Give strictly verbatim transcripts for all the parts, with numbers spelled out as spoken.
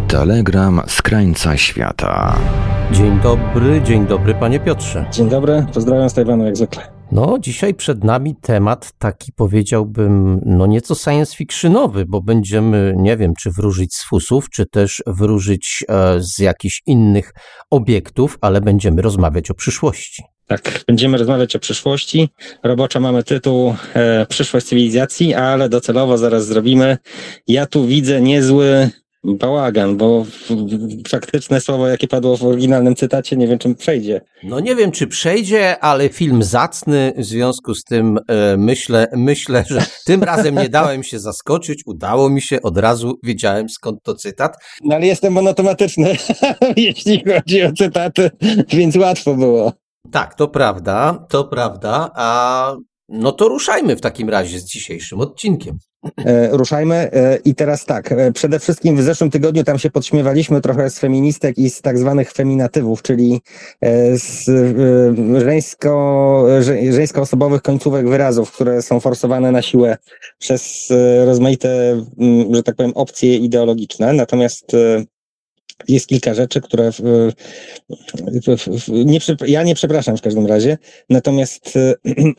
Telegram z krańca świata. Dzień dobry, dzień dobry panie Piotrze. Dzień dobry, pozdrawiam z Tajwanu jak zwykle. No, dzisiaj przed nami temat taki, powiedziałbym, no nieco science fictionowy, bo będziemy, nie wiem, czy wróżyć z fusów, czy też wróżyć e, z jakichś innych obiektów, ale będziemy rozmawiać o przyszłości. Tak, będziemy rozmawiać o przyszłości. Roboczo mamy tytuł e, Przyszłość cywilizacji, ale docelowo zaraz zrobimy. Ja tu widzę niezły bałagan, bo faktyczne słowo, jakie padło w oryginalnym cytacie, nie wiem, czym przejdzie. No nie wiem, czy przejdzie, ale film zacny, w związku z tym e, myślę, myślę, że tym razem nie dałem się zaskoczyć, udało mi się, od razu wiedziałem, skąd to cytat. No ale jestem monotematyczny, jeśli chodzi o cytaty, więc łatwo było. Tak, to prawda, to prawda, a no to ruszajmy w takim razie z dzisiejszym odcinkiem. E, ruszajmy e, i teraz tak, e, przede wszystkim w zeszłym tygodniu tam się podśmiewaliśmy trochę z feministek i z tak zwanych feminatywów, czyli e, z e, żeńsko, że, żeńskoosobowych końcówek wyrazów, które są forsowane na siłę przez e, rozmaite, m, że tak powiem, opcje ideologiczne. Natomiast e, jest kilka rzeczy, które w, w, w, nie, ja nie przepraszam w każdym razie, natomiast e,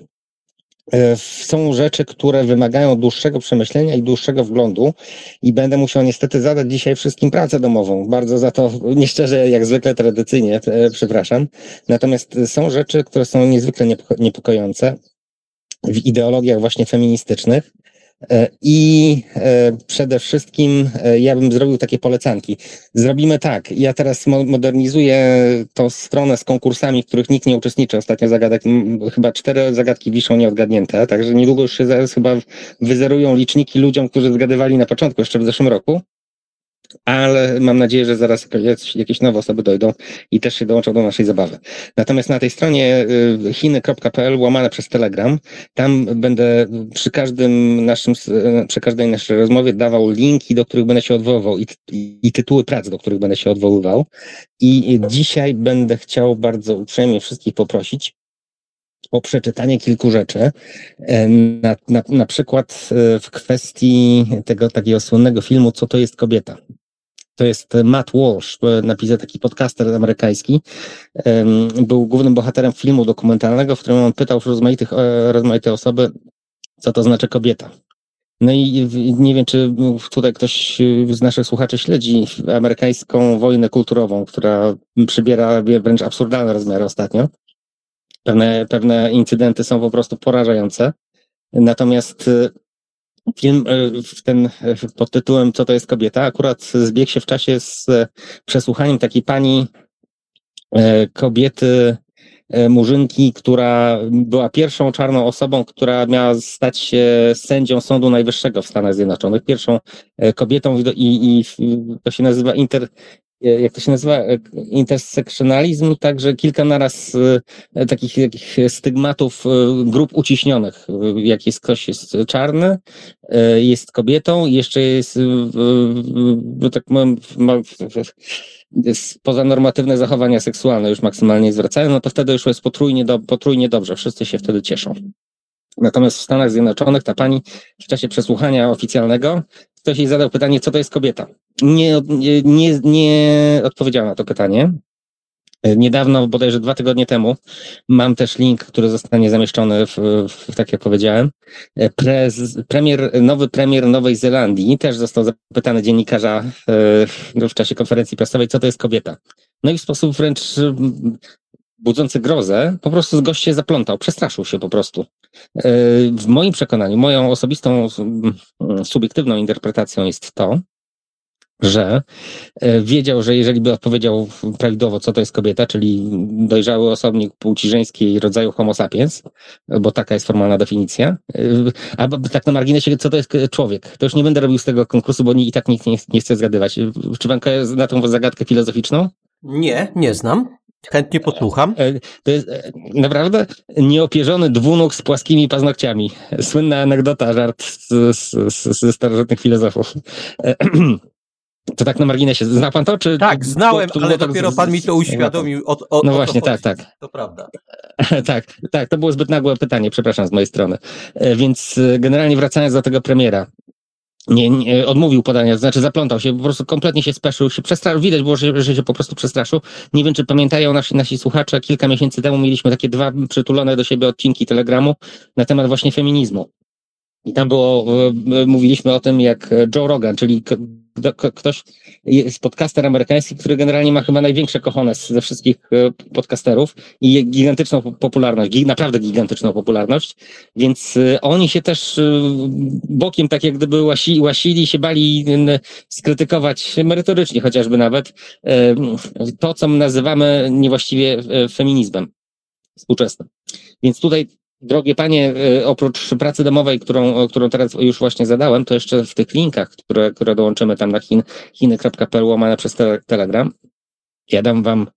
są rzeczy, które wymagają dłuższego przemyślenia i dłuższego wglądu i będę musiał niestety zadać dzisiaj wszystkim pracę domową. Bardzo za to nieszczerze, jak zwykle tradycyjnie, przepraszam. Natomiast są rzeczy, które są niezwykle niepokojące w ideologiach właśnie feministycznych. I przede wszystkim ja bym zrobił takie polecanki. Zrobimy tak, ja teraz modernizuję tą stronę z konkursami, w których nikt nie uczestniczy. Ostatnio zagadek, chyba cztery zagadki wiszą nieodgadnięte, także niedługo już się zaraz chyba wyzerują liczniki ludziom, którzy zgadywali na początku, jeszcze w zeszłym roku. Ale mam nadzieję, że zaraz jakieś nowe osoby dojdą i też się dołączą do naszej zabawy. Natomiast na tej stronie chiny kropka pe el łamane przez Telegram, tam będę przy każdym naszym, przy każdej naszej rozmowie dawał linki, do których będę się odwoływał i, i, i tytuły prac, do których będę się odwoływał. I dzisiaj będę chciał bardzo uprzejmie wszystkich poprosić o przeczytanie kilku rzeczy, na, na, na przykład w kwestii tego takiego słynnego filmu Co to jest kobieta. To jest Matt Walsh, napisał taki podcaster amerykański. Był głównym bohaterem filmu dokumentalnego, w którym on pytał rozmaitych, rozmaite osoby, co to znaczy kobieta. No i nie wiem, czy tutaj ktoś z naszych słuchaczy śledzi amerykańską wojnę kulturową, która przybiera wręcz absurdalne rozmiary ostatnio. Pewne, pewne incydenty są po prostu porażające. Natomiast film ten pod tytułem Co to jest kobieta akurat zbiegł się w czasie z przesłuchaniem takiej pani kobiety, murzynki, która była pierwszą czarną osobą, która miała stać się sędzią Sądu Najwyższego w Stanach Zjednoczonych. Pierwszą kobietą i, i to się nazywa inter... jak to się nazywa, intersekcjonalizm, także kilka naraz e, takich, takich stygmatów e, grup uciśnionych, e, jak jest ktoś jest czarny, e, jest kobietą i jeszcze jest, e, tak powiem, ma, jest pozanormatywne zachowania seksualne już maksymalnie zwracają, no to wtedy już jest potrójnie, do, potrójnie dobrze, wszyscy się wtedy cieszą. Natomiast w Stanach Zjednoczonych ta pani w czasie przesłuchania oficjalnego ktoś jej zadał pytanie, co to jest kobieta. Nie, nie, nie, nie odpowiedziała na to pytanie. Niedawno, bodajże dwa tygodnie temu, mam też link, który zostanie zamieszczony, w, w, tak jak powiedziałem. Prez, premier, nowy premier Nowej Zelandii też został zapytany dziennikarza w, w czasie konferencji prasowej, co to jest kobieta. No i w sposób wręcz budzący grozę, po prostu gość się zaplątał, przestraszył się po prostu. W moim przekonaniu, moją osobistą, subiektywną interpretacją jest to, że wiedział, że jeżeli by odpowiedział prawidłowo, co to jest kobieta, czyli dojrzały osobnik płci żeńskiej rodzaju homo sapiens, bo taka jest formalna definicja, a tak na marginesie, co to jest człowiek, to już nie będę robił z tego konkursu, bo i tak nikt nie, nie chce zgadywać. Czy pan zna tą zagadkę filozoficzną? Nie, nie znam. Chętnie posłucham. To jest naprawdę nieopierzony dwunóg z płaskimi paznokciami. Słynna anegdota, żart ze starożytnych filozofów. To tak na marginesie. Zna pan to? Czy tak, znałem, to, to ale to, dopiero pan mi to uświadomił. O, o, no o właśnie, to tak, tak. To prawda. tak, tak, to było zbyt nagłe pytanie, przepraszam z mojej strony. Więc generalnie wracając do tego premiera. Nie, nie, odmówił podania, to znaczy zaplątał się, po prostu kompletnie się speszył, się przestraszył, widać było, że, że się po prostu przestraszył. Nie wiem, czy pamiętają nasi, nasi słuchacze, kilka miesięcy temu mieliśmy takie dwa przytulone do siebie odcinki Telegramu na temat właśnie feminizmu. I tam było, mówiliśmy o tym, jak Joe Rogan, czyli ktoś, jest podcaster amerykański, który generalnie ma chyba największe cojones ze wszystkich podcasterów i gigantyczną popularność, naprawdę gigantyczną popularność, więc oni się też bokiem tak jak gdyby łasi, łasili, się bali skrytykować merytorycznie chociażby nawet to, co nazywamy niewłaściwie feminizmem współczesnym. Więc tutaj, drogie panie, oprócz pracy domowej, którą, którą teraz już właśnie zadałem, to jeszcze w tych linkach, które, które dołączymy tam na chin, chiny kropka p l łamane przez te, Telegram, ja dam wam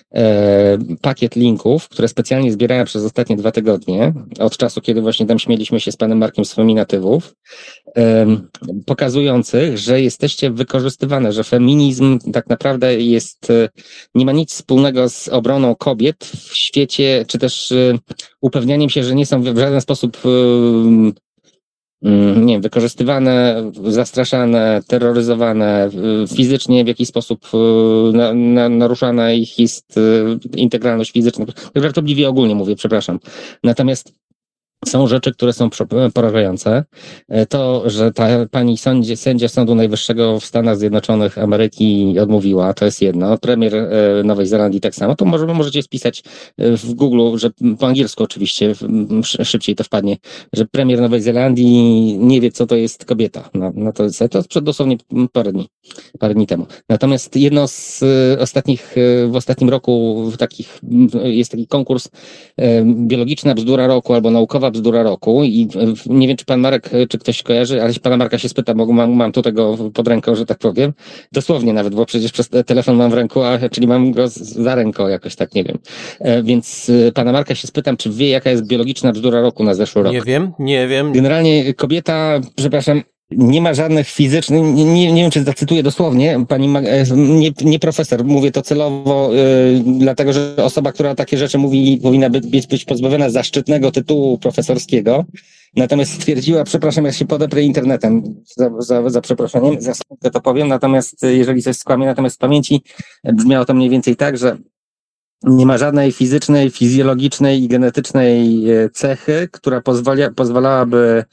e, pakiet linków, które specjalnie zbierałem przez ostatnie dwa tygodnie, od czasu, kiedy właśnie tam śmieliśmy się z panem Markiem z feminatywów, e, pokazujących, że jesteście wykorzystywane, że feminizm tak naprawdę jest, e, nie ma nic wspólnego z obroną kobiet w świecie, czy też e, upewnianiem się, że nie są w żaden sposób e, nie wiem, wykorzystywane, zastraszane, terroryzowane, fizycznie w jakiś sposób na, na, naruszana ich jest integralność fizyczna. Żartobliwie ogólnie mówię, przepraszam. Natomiast są rzeczy, które są porażające. To, że ta pani sądzie, sędzia Sądu Najwyższego w Stanach Zjednoczonych Ameryki odmówiła, to jest jedno. Premier Nowej Zelandii tak samo. To może, możecie spisać w Google, że po angielsku oczywiście szybciej to wpadnie, że premier Nowej Zelandii nie wie, co to jest kobieta. No, no to jest to przed dosłownie parę dni, parę dni temu. Natomiast jedno z ostatnich, w ostatnim roku w takich, jest taki konkurs biologiczna bzdura roku albo naukowa bzdura roku i nie wiem, czy pan Marek, czy ktoś kojarzy, ale pana Marka się spyta, bo mam, mam tu tego pod ręką, że tak powiem. Dosłownie nawet, bo przecież przez telefon mam w ręku, a czyli mam go za ręką jakoś tak, nie wiem. Więc pana Marka się spytam, czy wie, jaka jest biologiczna bzdura roku na zeszły rok. Nie wiem, nie wiem. Generalnie kobieta, przepraszam, nie ma żadnych fizycznych, nie, nie, nie wiem, czy zacytuję dosłownie, pani, nie, nie profesor, mówię to celowo, yy, dlatego, że osoba, która takie rzeczy mówi, powinna być, być pozbawiona zaszczytnego tytułu profesorskiego. Natomiast stwierdziła, przepraszam, ja się podeprę internetem, za, za, za przeproszeniem, za sekundkę to powiem, natomiast jeżeli coś skłamie, natomiast z pamięci brzmiało to mniej więcej tak, że nie ma żadnej fizycznej, fizjologicznej i genetycznej cechy, która pozwala, pozwalałaby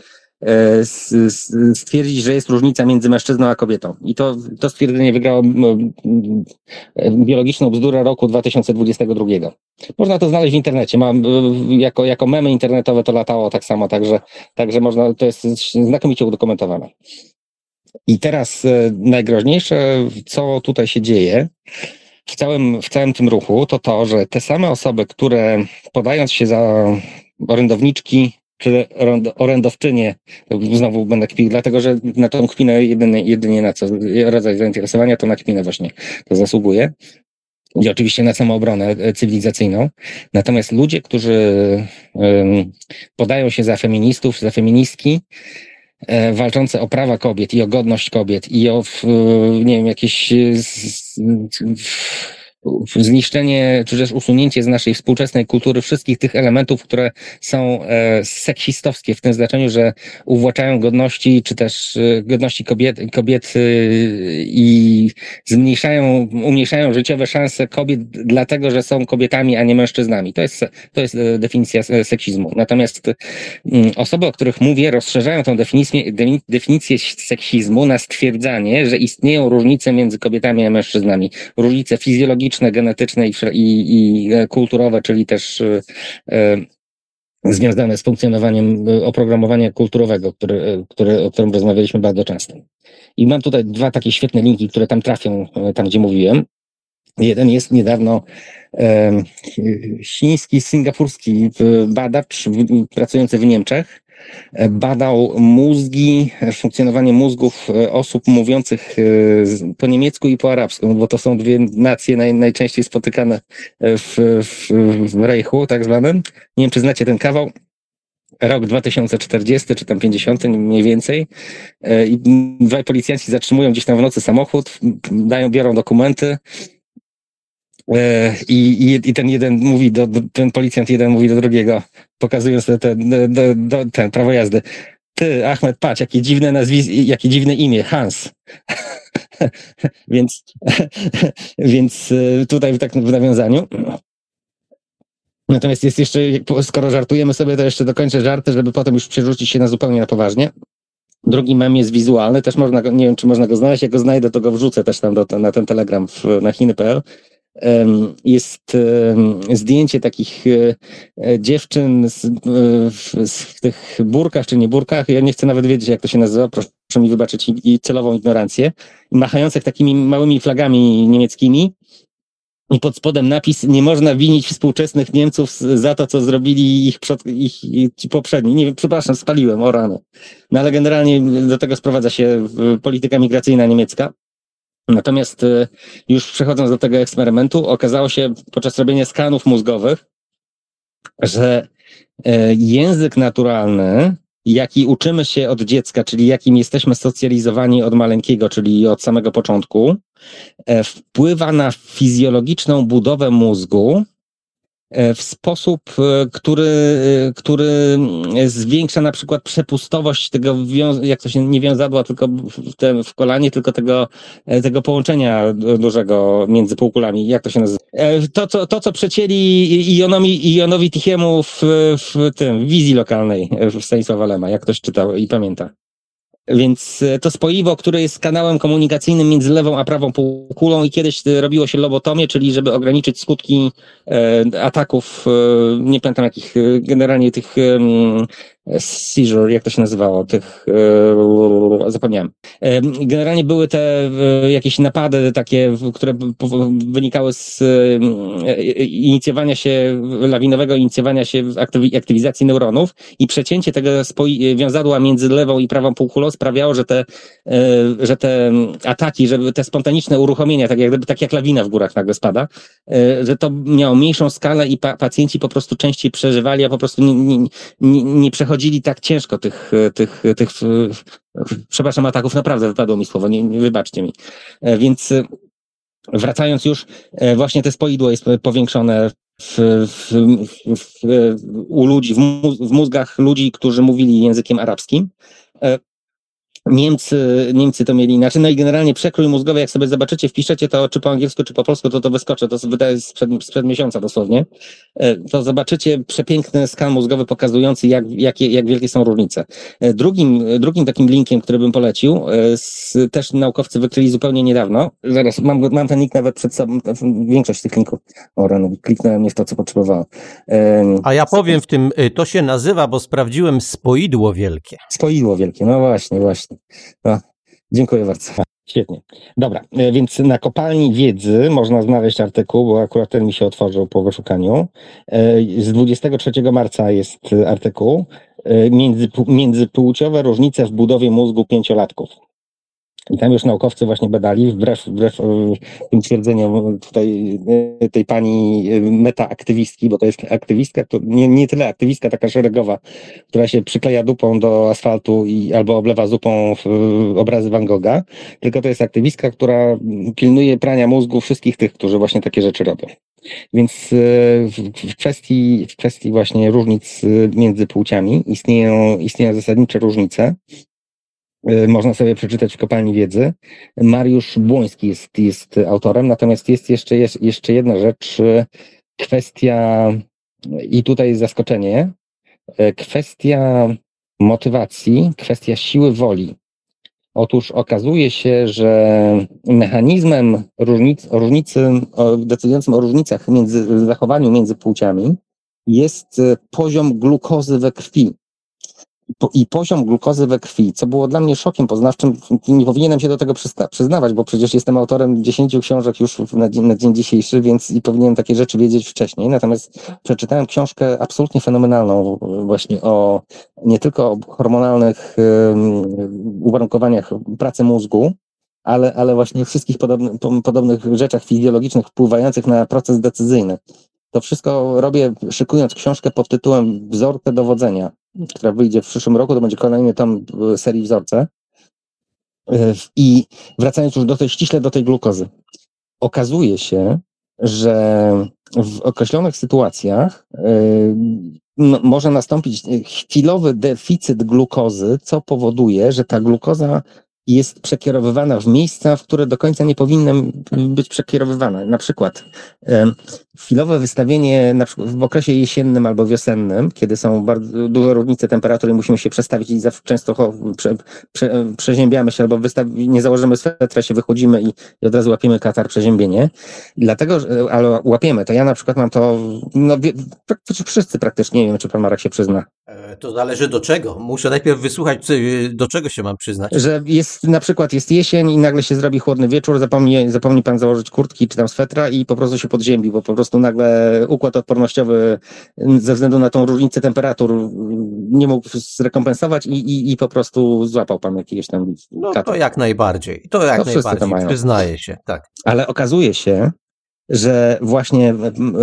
stwierdzić, że jest różnica między mężczyzną a kobietą. I to, to stwierdzenie wygrało biologiczną bzdurę roku dwa tysiące dwudziestego drugiego. Można to znaleźć w internecie. Mam, jako, jako memy internetowe to latało tak samo, także, także można, to jest znakomicie udokumentowane. I teraz najgroźniejsze, co tutaj się dzieje w całym, w całym tym ruchu, to to, że te same osoby, które podając się za orędowniczki czy orędowczynie, znowu będę kpił, dlatego że na tą kpinę jedynie, jedynie na co rodzaj zainteresowania, to na kpinę właśnie to zasługuje. I oczywiście na samoobronę cywilizacyjną. Natomiast ludzie, którzy um, podają się za feministów, za feministki, e, walczące o prawa kobiet i o godność kobiet i o, nie wiem, jakieś z, z, zniszczenie, czy też usunięcie z naszej współczesnej kultury wszystkich tych elementów, które są e, seksistowskie w tym znaczeniu, że uwłaczają godności, czy też e, godności kobiet, kobiet e, i zmniejszają, umniejszają życiowe szanse kobiet dlatego, że są kobietami, a nie mężczyznami. To jest, to jest definicja seksizmu. Natomiast m, osoby, o których mówię, rozszerzają tę definicję, definicję seksizmu na stwierdzanie, że istnieją różnice między kobietami a mężczyznami. Różnice fizjologiczne, genetyczne i, i, i kulturowe, czyli też e, związane z funkcjonowaniem oprogramowania kulturowego, który, który, o którym rozmawialiśmy bardzo często. I mam tutaj dwa takie świetne linki, które tam trafią, tam gdzie mówiłem. Jeden jest niedawno e, chiński, singapurski badacz pracujący w Niemczech, badał mózgi, funkcjonowanie mózgów osób mówiących po niemiecku i po arabsku, bo to są dwie nacje naj, najczęściej spotykane w, w, w Reichu tak zwanym. Nie wiem, czy znacie ten kawał. Rok dwa tysiące czterdziesty, czy tam pięćdziesiąty mniej więcej. I dwaj policjanci zatrzymują gdzieś tam w nocy samochód, dają, biorą dokumenty. I, i, i ten jeden mówi do, ten policjant jeden mówi do drugiego, pokazując ten, ten, ten prawo jazdy. ty, Ahmed, patrz, jakie dziwne nazwisko, jakie dziwne imię, Hans. więc, więc tutaj tak w nawiązaniu. Natomiast jest jeszcze, skoro żartujemy sobie, to jeszcze dokończę żarty, żeby potem już przerzucić się na zupełnie na poważnie. Drugi mem jest wizualny, też można go, nie wiem, czy można go znaleźć, jak go znajdę, to go wrzucę też tam do, na ten Telegram w, na chiny kropka p l. Jest zdjęcie takich dziewczyn z, w, w tych burkach czy nie burkach, ja nie chcę nawet wiedzieć, jak to się nazywa, proszę mi wybaczyć i, i celową ignorancję, machających takimi małymi flagami niemieckimi i pod spodem napis: nie można winić współczesnych Niemców za to, co zrobili ich, przod, ich, ich ci poprzedni. Nie wiem, przepraszam, spaliłem, o rano. No ale generalnie do tego sprowadza się polityka migracyjna niemiecka. Natomiast już przechodząc do tego eksperymentu, okazało się podczas robienia skanów mózgowych, że język naturalny, jaki uczymy się od dziecka, czyli jakim jesteśmy socjalizowani od maleńkiego, czyli od samego początku, wpływa na fizjologiczną budowę mózgu w sposób, który, który zwiększa na przykład przepustowość tego, jak to się nie wiązadła tylko w, te, w kolanie, tylko tego, tego połączenia dużego między półkulami. Jak to się nazywa? To, co, to, co przecięli Ionowi, Ionowi Tichiemu w, w tym, w wizji lokalnej w Stanisława Lema, jak ktoś czytał i pamięta. Więc to spoiwo, które jest kanałem komunikacyjnym między lewą a prawą półkulą i kiedyś robiło się lobotomię, czyli żeby ograniczyć skutki e, ataków, e, nie pamiętam jakich, generalnie tych e, seizure, jak to się nazywało, tych, e, zapomniałem. E, generalnie były te e, jakieś napady takie, które wynikały z e, inicjowania się, lawinowego inicjowania się aktywizacji neuronów i przecięcie tego spoi- wiązadła między lewą i prawą półkulą sprawiało, że te, że te ataki, że te spontaniczne uruchomienia, tak jak, tak jak lawina w górach nagle spada, że to miało mniejszą skalę i pa, pacjenci po prostu częściej przeżywali, a po prostu nie, nie, nie, nie przechodzili tak ciężko tych, tych, tych, przepraszam, ataków, naprawdę wypadło mi słowo, nie, nie wybaczcie mi. Więc wracając już, właśnie te spoidło jest powiększone w, w, w, w, u ludzi, w, mu, w mózgach ludzi, którzy mówili językiem arabskim. Niemcy, Niemcy to mieli inaczej. No i generalnie przekrój mózgowy, jak sobie zobaczycie, wpiszecie to czy po angielsku, czy po polsku, to to wyskoczy. To wydaje się sprzed, sprzed miesiąca dosłownie. To zobaczycie przepiękny skan mózgowy pokazujący, jak, jakie, jak wielkie są różnice. Drugim, drugim takim linkiem, który bym polecił, z, też naukowcy wykryli zupełnie niedawno. Zaraz, mam, mam ten link nawet przed sobą, większość tych linków. O rano, kliknąłem nie w to, co potrzebowałem. A ja powiem w tym, to się nazywa, bo sprawdziłem, spoidło wielkie. Spoidło wielkie, no właśnie, właśnie. No, dziękuję bardzo. Świetnie. Dobra, więc na kopalni wiedzy można znaleźć artykuł, bo akurat ten mi się otworzył po wyszukaniu. Z dwudziestego trzeciego marca jest artykuł. Między, międzypłciowe różnice w budowie mózgu pięciolatków. I tam już naukowcy właśnie badali, wbrew, wbrew tym twierdzeniom tutaj tej pani metaaktywistki, bo to jest aktywistka, to nie, nie tyle aktywistka taka szeregowa, która się przykleja dupą do asfaltu i albo oblewa zupą obrazy Van Gogha, tylko to jest aktywistka, która pilnuje prania mózgu wszystkich tych, którzy właśnie takie rzeczy robią. Więc w kwestii, w kwestii właśnie różnic między płciami istnieją, istnieją zasadnicze różnice. Można sobie przeczytać w kopalni wiedzy. Mariusz Błoński jest, jest autorem, natomiast jest jeszcze, jest jeszcze jedna rzecz, kwestia, i tutaj jest zaskoczenie, kwestia motywacji, kwestia siły woli. Otóż okazuje się, że mechanizmem różnic, różnicy, decydującym o różnicach między zachowaniu między płciami jest poziom glukozy we krwi. I poziom glukozy we krwi, co było dla mnie szokiem poznawczym, nie powinienem się do tego przyzna- przyznawać, bo przecież jestem autorem dziesięciu książek już na dzień, na dzień dzisiejszy, więc i powinienem takie rzeczy wiedzieć wcześniej. Natomiast przeczytałem książkę absolutnie fenomenalną właśnie o nie tylko o hormonalnych um, uwarunkowaniach pracy mózgu, ale, ale właśnie wszystkich podobny, podobnych rzeczach fizjologicznych wpływających na proces decyzyjny. To wszystko robię szykując książkę pod tytułem Wzorce dowodzenia, która wyjdzie w przyszłym roku, to będzie kolejny tom serii Wzorce. I wracając już do tej, ściśle do tej glukozy. Okazuje się, że w określonych sytuacjach no, może nastąpić chwilowy deficyt glukozy, co powoduje, że ta glukoza jest przekierowywana w miejsca, w które do końca nie powinna być przekierowywana. Na przykład e, chwilowe wystawienie na przykład w okresie jesiennym albo wiosennym, kiedy są bardzo duże różnice temperatury, musimy się przestawić i zawsze często ho, prze, prze, przeziębiamy się albo wystawi, nie założymy swetra, się wychodzimy i, i od razu łapiemy katar, przeziębienie. Dlatego, ale łapiemy, to ja na przykład mam to, no wszyscy praktycznie, nie wiem, czy pan Marek się przyzna. To zależy do czego. Muszę najpierw wysłuchać, do czego się mam przyznać. Że jest na przykład jest jesień i nagle się zrobi chłodny wieczór, zapomni, zapomni pan założyć kurtki czy tam swetra i po prostu się podziębi, bo po prostu nagle układ odpornościowy ze względu na tą różnicę temperatur nie mógł zrekompensować i, i, i po prostu złapał pan jakiegoś tam No katar. to jak najbardziej. To jak no, najbardziej, przyznaję się. Tak. Ale okazuje się, że właśnie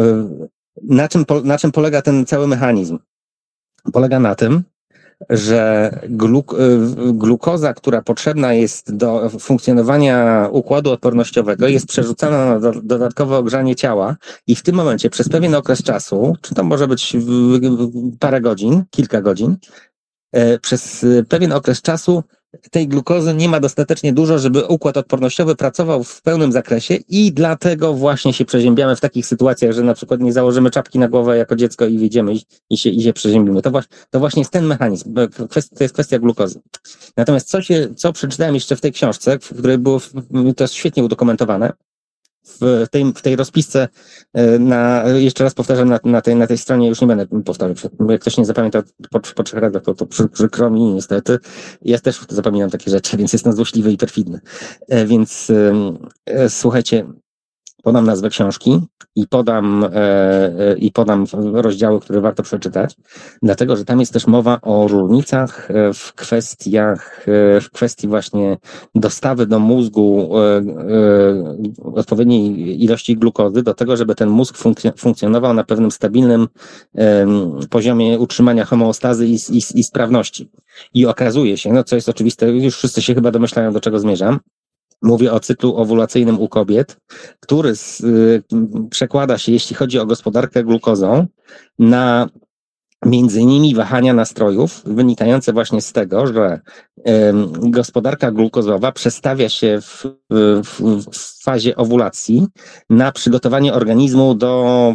na czym, na czym polega ten cały mechanizm? Polega na tym, że gluk- glukoza, która potrzebna jest do funkcjonowania układu odpornościowego, jest przerzucana na do- dodatkowe ogrzanie ciała i w tym momencie przez pewien okres czasu, czy to może być parę godzin, kilka godzin, przez pewien okres czasu tej glukozy nie ma dostatecznie dużo, żeby układ odpornościowy pracował w pełnym zakresie i dlatego właśnie się przeziębiamy w takich sytuacjach, że na przykład nie założymy czapki na głowę jako dziecko i wyjdziemy i, i, się, i się przeziębimy. To, właśnie, to właśnie jest ten mechanizm, to jest kwestia glukozy. Natomiast co, się, co przeczytałem jeszcze w tej książce, w której było to jest świetnie udokumentowane, w tej, w tej rozpisce, na, jeszcze raz powtarzam, na, na, tej, na tej stronie już nie będę powtarzał, bo jak ktoś nie zapamięta po, po trzech razy, to, to przy, przykro mi niestety. Ja też zapominam takie rzeczy, więc jestem złośliwy i perfidny. Więc e, słuchajcie, podam nazwę książki i podam, e, i podam rozdziały, które warto przeczytać, dlatego, że tam jest też mowa o różnicach w kwestiach, w kwestii właśnie dostawy do mózgu e, e, odpowiedniej ilości glukozy do tego, żeby ten mózg funkc- funkcjonował na pewnym stabilnym e, poziomie utrzymania homeostazy i, i, i sprawności. I okazuje się, no co jest oczywiste, już wszyscy się chyba domyślają, do czego zmierzam. Mówię o cyklu owulacyjnym u kobiet, który z, y, przekłada się, jeśli chodzi o gospodarkę glukozą, na między innymi wahania nastrojów, wynikające właśnie z tego, że y, gospodarka glukozowa przestawia się w, w, w fazie owulacji na przygotowanie organizmu do,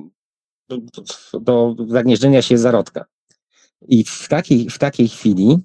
do, do zagnieżdżenia się zarodka. I w takiej, w takiej chwili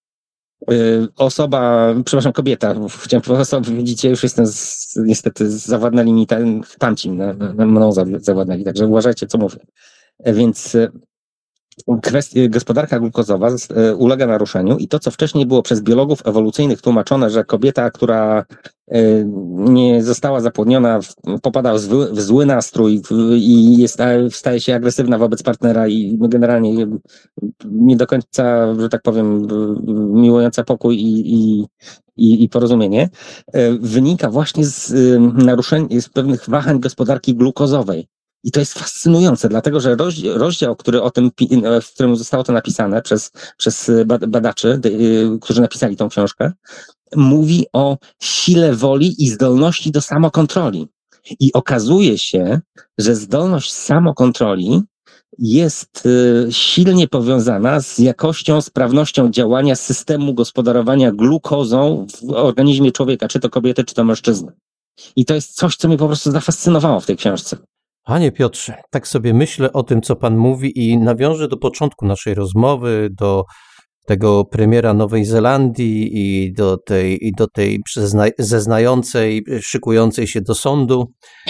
osoba, przepraszam, kobieta, chciałem powiedzieć, widzicie, już jestem z, niestety zawładnęli mi ten tamci, na, na mną zawładnęli, także uważajcie, co mówię. Więc kwestia, gospodarka glukozowa ulega naruszeniu i to, co wcześniej było przez biologów ewolucyjnych tłumaczone, że kobieta, która nie została zapłodniona, popada w zły, w zły nastrój i jest, staje się agresywna wobec partnera i generalnie nie do końca, że tak powiem, miłująca pokój i, i, i, i porozumienie, wynika właśnie z naruszeń, z pewnych wahań gospodarki glukozowej. I to jest fascynujące, dlatego że rozdział, który o tym, w którym zostało to napisane przez, przez badaczy, którzy napisali tą książkę, mówi o sile woli i zdolności do samokontroli. I okazuje się, że zdolność samokontroli jest silnie powiązana z jakością, sprawnością działania systemu gospodarowania glukozą w organizmie człowieka, czy to kobiety, czy to mężczyzny. I to jest coś, co mnie po prostu zafascynowało w tej książce. Panie Piotrze, tak sobie myślę o tym, co pan mówi i nawiążę do początku naszej rozmowy, do tego premiera Nowej Zelandii i do tej, i do tej przezna- zeznającej, szykującej się do sądu.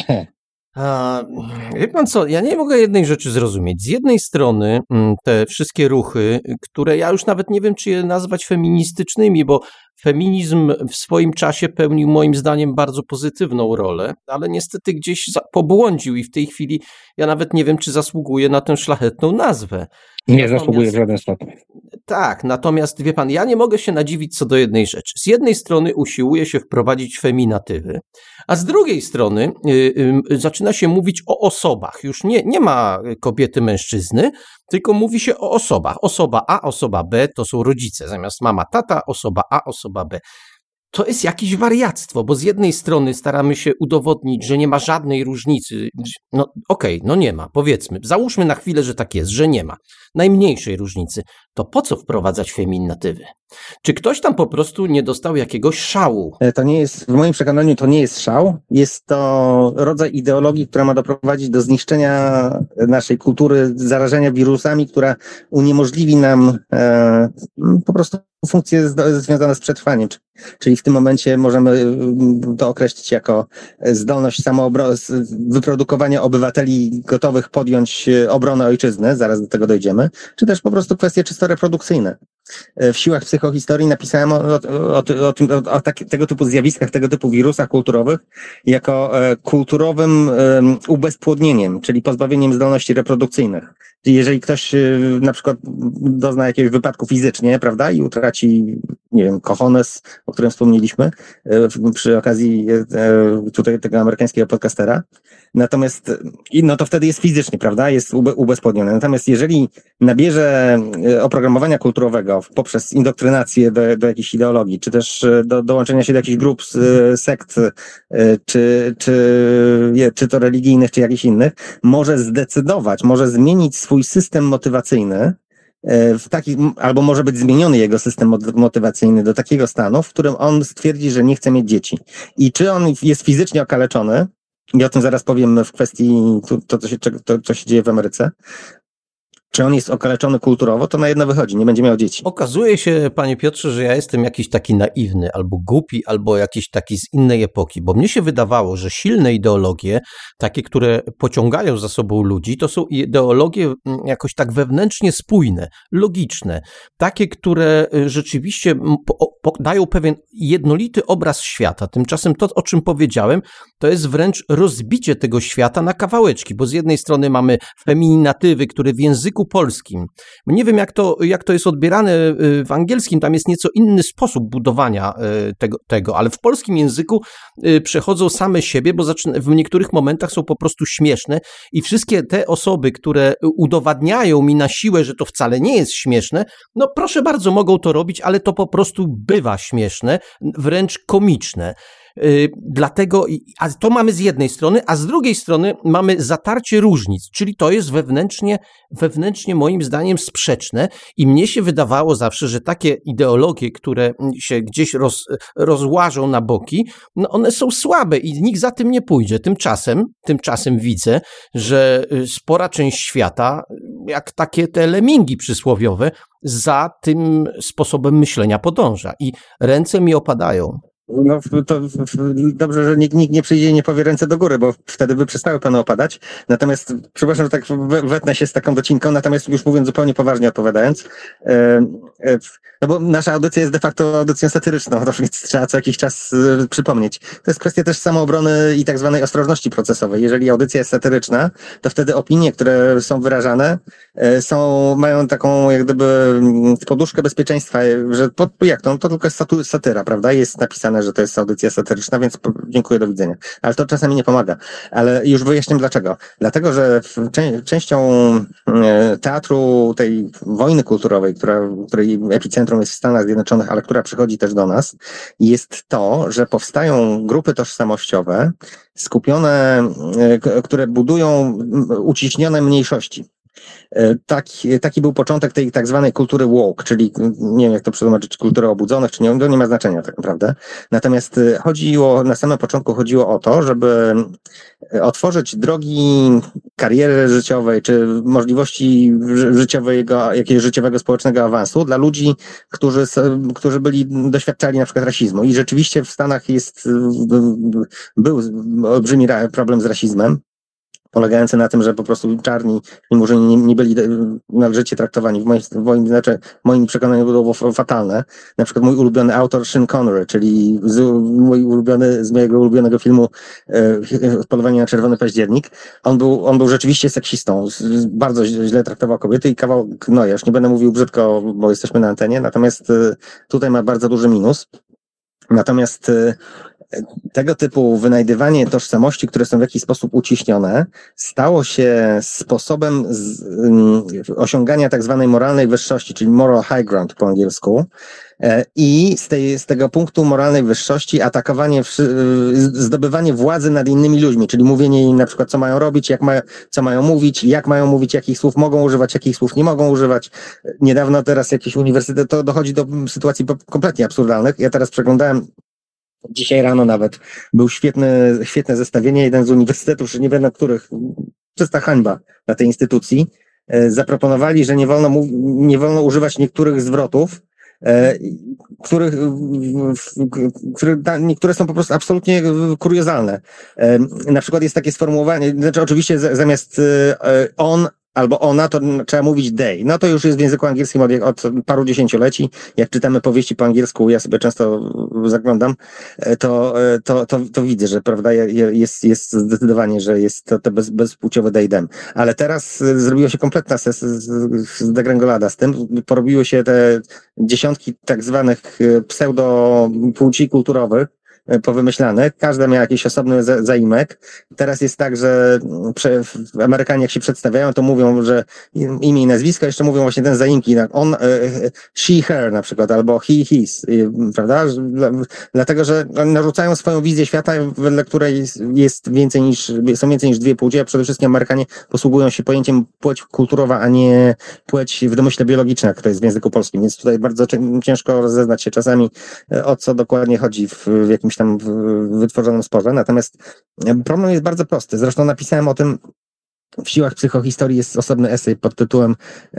A, wie pan co, ja nie mogę jednej rzeczy zrozumieć. Z jednej strony te wszystkie ruchy, które ja już nawet nie wiem, czy je nazwać feministycznymi, bo feminizm w swoim czasie pełnił moim zdaniem bardzo pozytywną rolę, ale niestety gdzieś pobłądził i w tej chwili ja nawet nie wiem, czy zasługuje na tę szlachetną nazwę. Nie natomiast, zasługuje w żaden sposób. Tak, natomiast wie pan, ja nie mogę się nadziwić co do jednej rzeczy. Z jednej strony usiłuje się wprowadzić feminatywy, a z drugiej strony yy, yy, zaczyna się mówić o osobach. Już nie, nie ma kobiety, mężczyzny, tylko mówi się o osobach. Osoba A, osoba B to są rodzice. Zamiast mama, tata, osoba A, osoba B. to jest jakieś wariactwo, bo z jednej strony staramy się udowodnić, że nie ma żadnej różnicy. No okej, okay, no nie ma, powiedzmy. Załóżmy na chwilę, że tak jest, że nie ma najmniejszej różnicy. To po co wprowadzać feminatywy? Czy ktoś tam po prostu nie dostał jakiegoś szału? To nie jest, w moim przekonaniu to nie jest szał. Jest to rodzaj ideologii, która ma doprowadzić do zniszczenia naszej kultury, zarażenia wirusami, która uniemożliwi nam e, po prostu funkcje związane z przetrwaniem. Czyli w tym momencie możemy to określić jako zdolność samoobrony, wyprodukowania obywateli gotowych podjąć obronę ojczyzny, zaraz do tego dojdziemy, czy też po prostu kwestie czysto reprodukcyjne. W Siłach psychohistorii napisałem o, o, o, o, tym, o, o tak, tego typu zjawiskach, tego typu wirusach kulturowych jako e, kulturowym e, ubezpłodnieniem, czyli pozbawieniem zdolności reprodukcyjnych. Czyli jeżeli ktoś e, na przykład dozna jakiegoś wypadku fizycznie, prawda, i utraci, nie wiem, cojones, o którym wspomnieliśmy e, przy okazji e, tutaj tego amerykańskiego podcastera, natomiast, i no to wtedy jest fizycznie, prawda, jest ube, ubezpłodniony. Natomiast jeżeli nabierze oprogramowania kulturowego poprzez indoktrynację do, do jakiejś ideologii, czy też do dołączenia się do jakichś grup, sekt, czy, czy, czy to religijnych, czy jakichś innych, może zdecydować, może zmienić swój system motywacyjny w taki, albo może być zmieniony jego system motywacyjny do takiego stanu, w którym on stwierdzi, że nie chce mieć dzieci. I czy on jest fizycznie okaleczony, i o tym zaraz powiem w kwestii to, to, co się, to, co się dzieje w Ameryce, czy on jest okaleczony kulturowo, to na jedno wychodzi, nie będzie miał dzieci. Okazuje się, panie Piotrze, że ja jestem jakiś taki naiwny, albo głupi, albo jakiś taki z innej epoki, bo mnie się wydawało, że silne ideologie, takie, które pociągają za sobą ludzi, to są ideologie jakoś tak wewnętrznie spójne, logiczne, takie, które rzeczywiście dają pewien jednolity obraz świata. Tymczasem to, o czym powiedziałem, to jest wręcz rozbicie tego świata na kawałeczki, bo z jednej strony mamy feminatywy, które w języku polskim, nie wiem jak to, jak to jest odbierane w angielskim, tam jest nieco inny sposób budowania tego, tego, ale w polskim języku przechodzą same siebie, bo w niektórych momentach są po prostu śmieszne i wszystkie te osoby, które udowadniają mi na siłę, że to wcale nie jest śmieszne, no proszę bardzo, mogą to robić, ale to po prostu bywa śmieszne, wręcz komiczne. Dlatego, a to mamy z jednej strony, a z drugiej strony mamy zatarcie różnic, czyli to jest wewnętrznie, wewnętrznie moim zdaniem sprzeczne i mnie się wydawało zawsze, że takie ideologie, które się gdzieś roz, rozłażą na boki, no one są słabe i nikt za tym nie pójdzie. Tymczasem, tymczasem widzę, że spora część świata, jak takie te lemingi przysłowiowe, za tym sposobem myślenia podąża i ręce mi opadają. No to dobrze, że nikt, nikt nie przyjdzie i nie powie ręce do góry, bo wtedy by przestały panu opadać. Natomiast, przepraszam, że tak wetnę się z taką docinką, natomiast już mówiąc zupełnie poważnie odpowiadając, no bo nasza audycja jest de facto audycją satyryczną, więc trzeba co jakiś czas przypomnieć. To jest kwestia też samoobrony i tak zwanej ostrożności procesowej. Jeżeli audycja jest satyryczna, to wtedy opinie, które są wyrażane, są, mają taką jak gdyby poduszkę bezpieczeństwa, że po, jak to? No to tylko jest satyra, prawda? Jest napisane, że to jest audycja satyryczna, więc dziękuję, do widzenia. Ale to czasami nie pomaga. Ale już wyjaśniam dlaczego. Dlatego, że czę- częścią teatru tej wojny kulturowej, która, której epicentrum jest w Stanach Zjednoczonych, ale która przychodzi też do nas, jest to, że powstają grupy tożsamościowe skupione, które budują uciśnione mniejszości. Taki, taki był początek tej tak zwanej kultury woke, czyli nie wiem jak to przetłumaczyć, kultury obudzonych, czy nie, to nie ma znaczenia tak naprawdę. Natomiast chodziło, na samym początku chodziło o to, żeby otworzyć drogi kariery życiowej, czy możliwości życiowego, jakiegoś życiowego, społecznego awansu dla ludzi, którzy, którzy byli, doświadczali na przykład rasizmu. I rzeczywiście w Stanach jest, był olbrzymi problem z rasizmem, polegający na tym, że po prostu czarni i murzyni nie, nie byli należycie traktowani. W moim, w moim, znaczy, w moim przekonaniu było fatalne. Na przykład mój ulubiony autor Sean Connery, czyli z, mój ulubiony, z mojego ulubionego filmu e, Polowanie na czerwony październik. On był, on był rzeczywiście seksistą. Z, bardzo źle traktował kobiety i kawał gnoja. Już nie będę mówił brzydko, bo jesteśmy na antenie, natomiast e, tutaj ma bardzo duży minus. Natomiast tego typu wynajdywanie tożsamości, które są w jakiś sposób uciśnione, stało się sposobem z, um, osiągania tak zwanej moralnej wyższości, czyli moral high ground po angielsku. I z, tej, z tego punktu moralnej wyższości atakowanie, zdobywanie władzy nad innymi ludźmi, czyli mówienie im na przykład, co mają robić, jak mają, co mają mówić, jak mają mówić, jakich słów mogą używać, jakich słów nie mogą używać. Niedawno teraz jakiś uniwersytet, to dochodzi do sytuacji kompletnie absurdalnych. Ja teraz przeglądałem dzisiaj rano nawet, był świetne, świetne zestawienie, jeden z uniwersytetów, już nie wiem na których, czysta hańba na tej instytucji, zaproponowali, że nie wolno, mów, nie wolno używać niektórych zwrotów, których, które, niektóre są po prostu absolutnie kuriozalne. Na przykład jest takie sformułowanie, znaczy oczywiście zamiast on albo ona, to trzeba mówić they. No to już jest w języku angielskim od, od paru dziesięcioleci. Jak czytamy powieści po angielsku, ja sobie często zaglądam, to, to, to, to widzę, że prawda, jest, jest zdecydowanie, że jest to, to bez, bezpłciowe they them. Ale teraz zrobiło się kompletna degrengolada z tym. Porobiły się te dziesiątki tak zwanych pseudo-płci kulturowych, powymyślane. Każda miała jakiś osobny zaimek. Teraz jest tak, że Amerykanie jak się przedstawiają, to mówią, że imię i nazwisko, jeszcze mówią właśnie ten zaimki. On, she, her na przykład, albo he, his, prawda? Dlatego, że narzucają swoją wizję świata, wedle której jest więcej niż, są więcej niż dwie płcie, a przede wszystkim Amerykanie posługują się pojęciem płeć kulturowa, a nie płeć w domyśle biologiczna, która jest w języku polskim. Więc tutaj bardzo ciężko rozeznać się czasami, o co dokładnie chodzi w, w jakimś tam wytworzonym sporze. Natomiast problem jest bardzo prosty. Zresztą napisałem o tym w Siłach Psychohistorii, jest osobny esej pod tytułem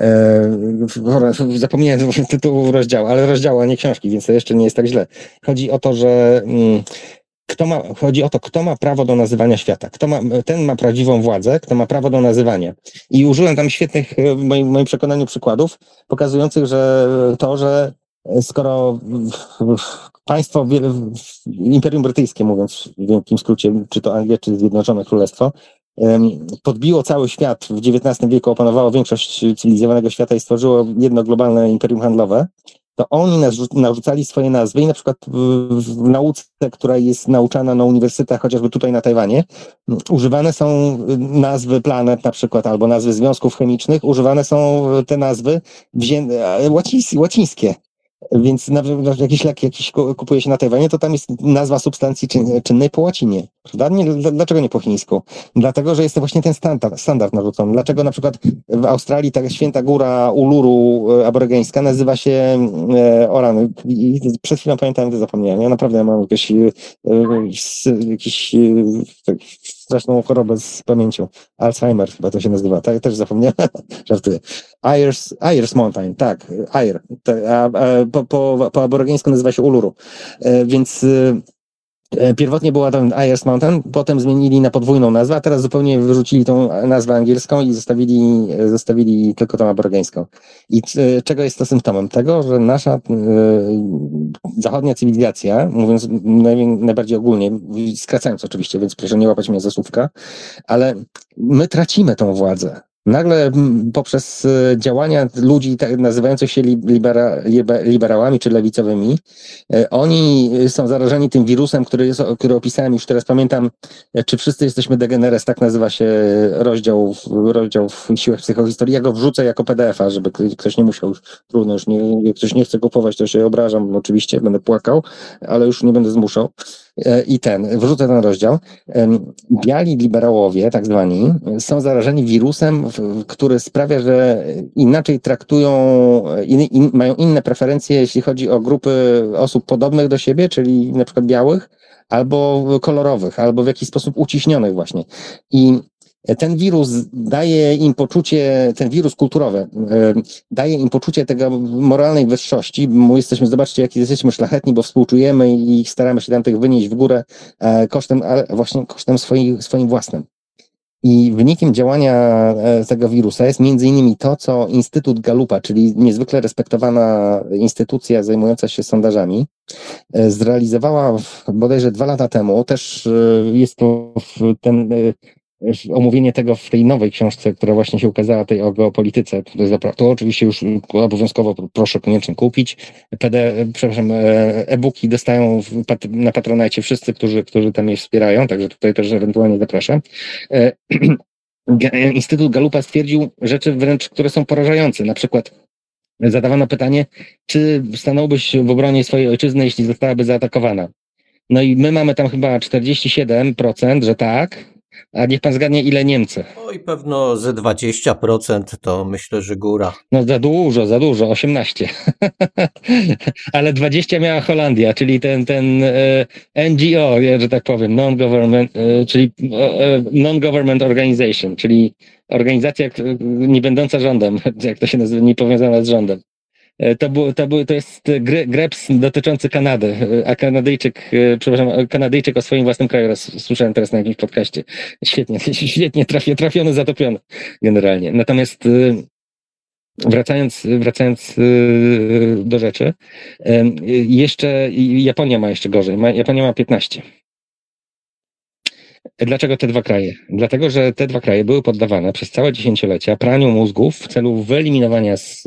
e, zapomniałem tytułu rozdziału, ale rozdziału, a nie książki, więc to jeszcze nie jest tak źle. Chodzi o to, że mm, kto ma, chodzi o to, kto ma prawo do nazywania świata. Kto ma, ten ma prawdziwą władzę, kto ma prawo do nazywania. I użyłem tam świetnych, w moim, w moim przekonaniu, przykładów, pokazujących, że to, że skoro państwo, Imperium Brytyjskie, mówiąc w wielkim skrócie, czy to Anglia, czy Zjednoczone Królestwo, podbiło cały świat, w dziewiętnastym wieku opanowało większość cywilizowanego świata i stworzyło jedno globalne imperium handlowe, to oni narzucali swoje nazwy i na przykład w nauce, która jest nauczana na uniwersytetach, chociażby tutaj na Tajwanie, używane są nazwy planet na przykład, albo nazwy związków chemicznych, używane są te nazwy łacińskie. Więc nawet jakiś lek jakiś kupuje się na Tajwanie, to tam jest nazwa substancji czynnej po łacinie. Prawda? Nie, dlaczego nie po chińsku? Dlatego, że jest to właśnie ten standard, standard narzucony. Dlaczego na przykład w Australii ta święta góra Uluru aborygeńska nazywa się e, Oran. I przed chwilą pamiętałem, to zapomniałem. Ja naprawdę mam jakieś, e, jakieś e, straszną chorobę z pamięcią. Alzheimer chyba to się nazywa. Tak, też zapomniałem. Żartuję. Ayers, Ayers Mountain, tak. Ayer. A, a, po, po, po aborygeńsku nazywa się Uluru. E, więc e, pierwotnie była tam Ayers Mountain, potem zmienili na podwójną nazwę, a teraz zupełnie wyrzucili tą nazwę angielską i zostawili, zostawili tylko tą aborygeńską. I e, czego jest to symptomem? Tego, że nasza e, zachodnia cywilizacja, mówiąc naj, najbardziej ogólnie, skracając oczywiście, więc proszę nie łapać mnie za słówka, ale my tracimy tą władzę. Nagle poprzez działania ludzi nazywających się libera, liberałami czy lewicowymi, oni są zarażeni tym wirusem, który, jest, który opisałem, już teraz pamiętam, czy wszyscy jesteśmy degeneres, tak nazywa się rozdział, rozdział w Siłach Psychohistorii. Ja go wrzucę jako P D F-a, żeby ktoś nie musiał, trudno już, nie, jak ktoś nie chce kupować, to się obrażam, oczywiście będę płakał, ale już nie będę zmuszał. I ten, wrzucę ten rozdział. Biali liberałowie, tak zwani, są zarażeni wirusem, który sprawia, że inaczej traktują, in, in, mają inne preferencje, jeśli chodzi o grupy osób podobnych do siebie, czyli na przykład białych, albo kolorowych, albo w jakiś sposób uciśnionych właśnie. I ten wirus daje im poczucie, ten wirus kulturowy, daje im poczucie tego moralnej wyższości. My jesteśmy, zobaczcie, jak jesteśmy szlachetni, bo współczujemy i staramy się tam tych wynieść w górę kosztem, właśnie kosztem swoim, swoim własnym. I wynikiem działania tego wirusa jest między innymi to, co Instytut Gallupa, czyli niezwykle respektowana instytucja zajmująca się sondażami, zrealizowała bodajże dwa lata temu. Też jest to ten omówienie tego w tej nowej książce, która właśnie się ukazała, tej o geopolityce. To, jest, to oczywiście już obowiązkowo proszę koniecznie kupić. P D, przepraszam, e-booki dostają w, na Patronite wszyscy, którzy, którzy tam je wspierają, także tutaj też ewentualnie zapraszam. Instytut Gallupa stwierdził rzeczy wręcz, które są porażające. Na przykład zadawano pytanie, czy stanąłbyś w obronie swojej ojczyzny, jeśli zostałaby zaatakowana? No i my mamy tam chyba czterdzieści siedem procent, że tak, a niech pan zgadnie, ile Niemcy. No i pewno ze dwadzieścia procent to myślę, że góra. No za dużo, za dużo, osiemnaście. Ale dwadzieścia miała Holandia, czyli ten, ten e, N G O, że tak powiem, non-government, e, czyli e, non-government organization, czyli organizacja nie będąca rządem, jak to się nazywa, nie powiązana z rządem. To, był, to, był, to jest Grebs dotyczący Kanady, a Kanadyjczyk, przepraszam, Kanadyjczyk o swoim własnym kraju, raz słyszałem teraz na jakimś podcaście. Świetnie, świetnie trafi, trafiony, zatopiony generalnie. Natomiast wracając, wracając do rzeczy, jeszcze Japonia ma jeszcze gorzej. Japonia ma piętnaście. Dlaczego te dwa kraje? Dlatego, że te dwa kraje były poddawane przez całe dziesięciolecia praniu mózgów w celu wyeliminowania z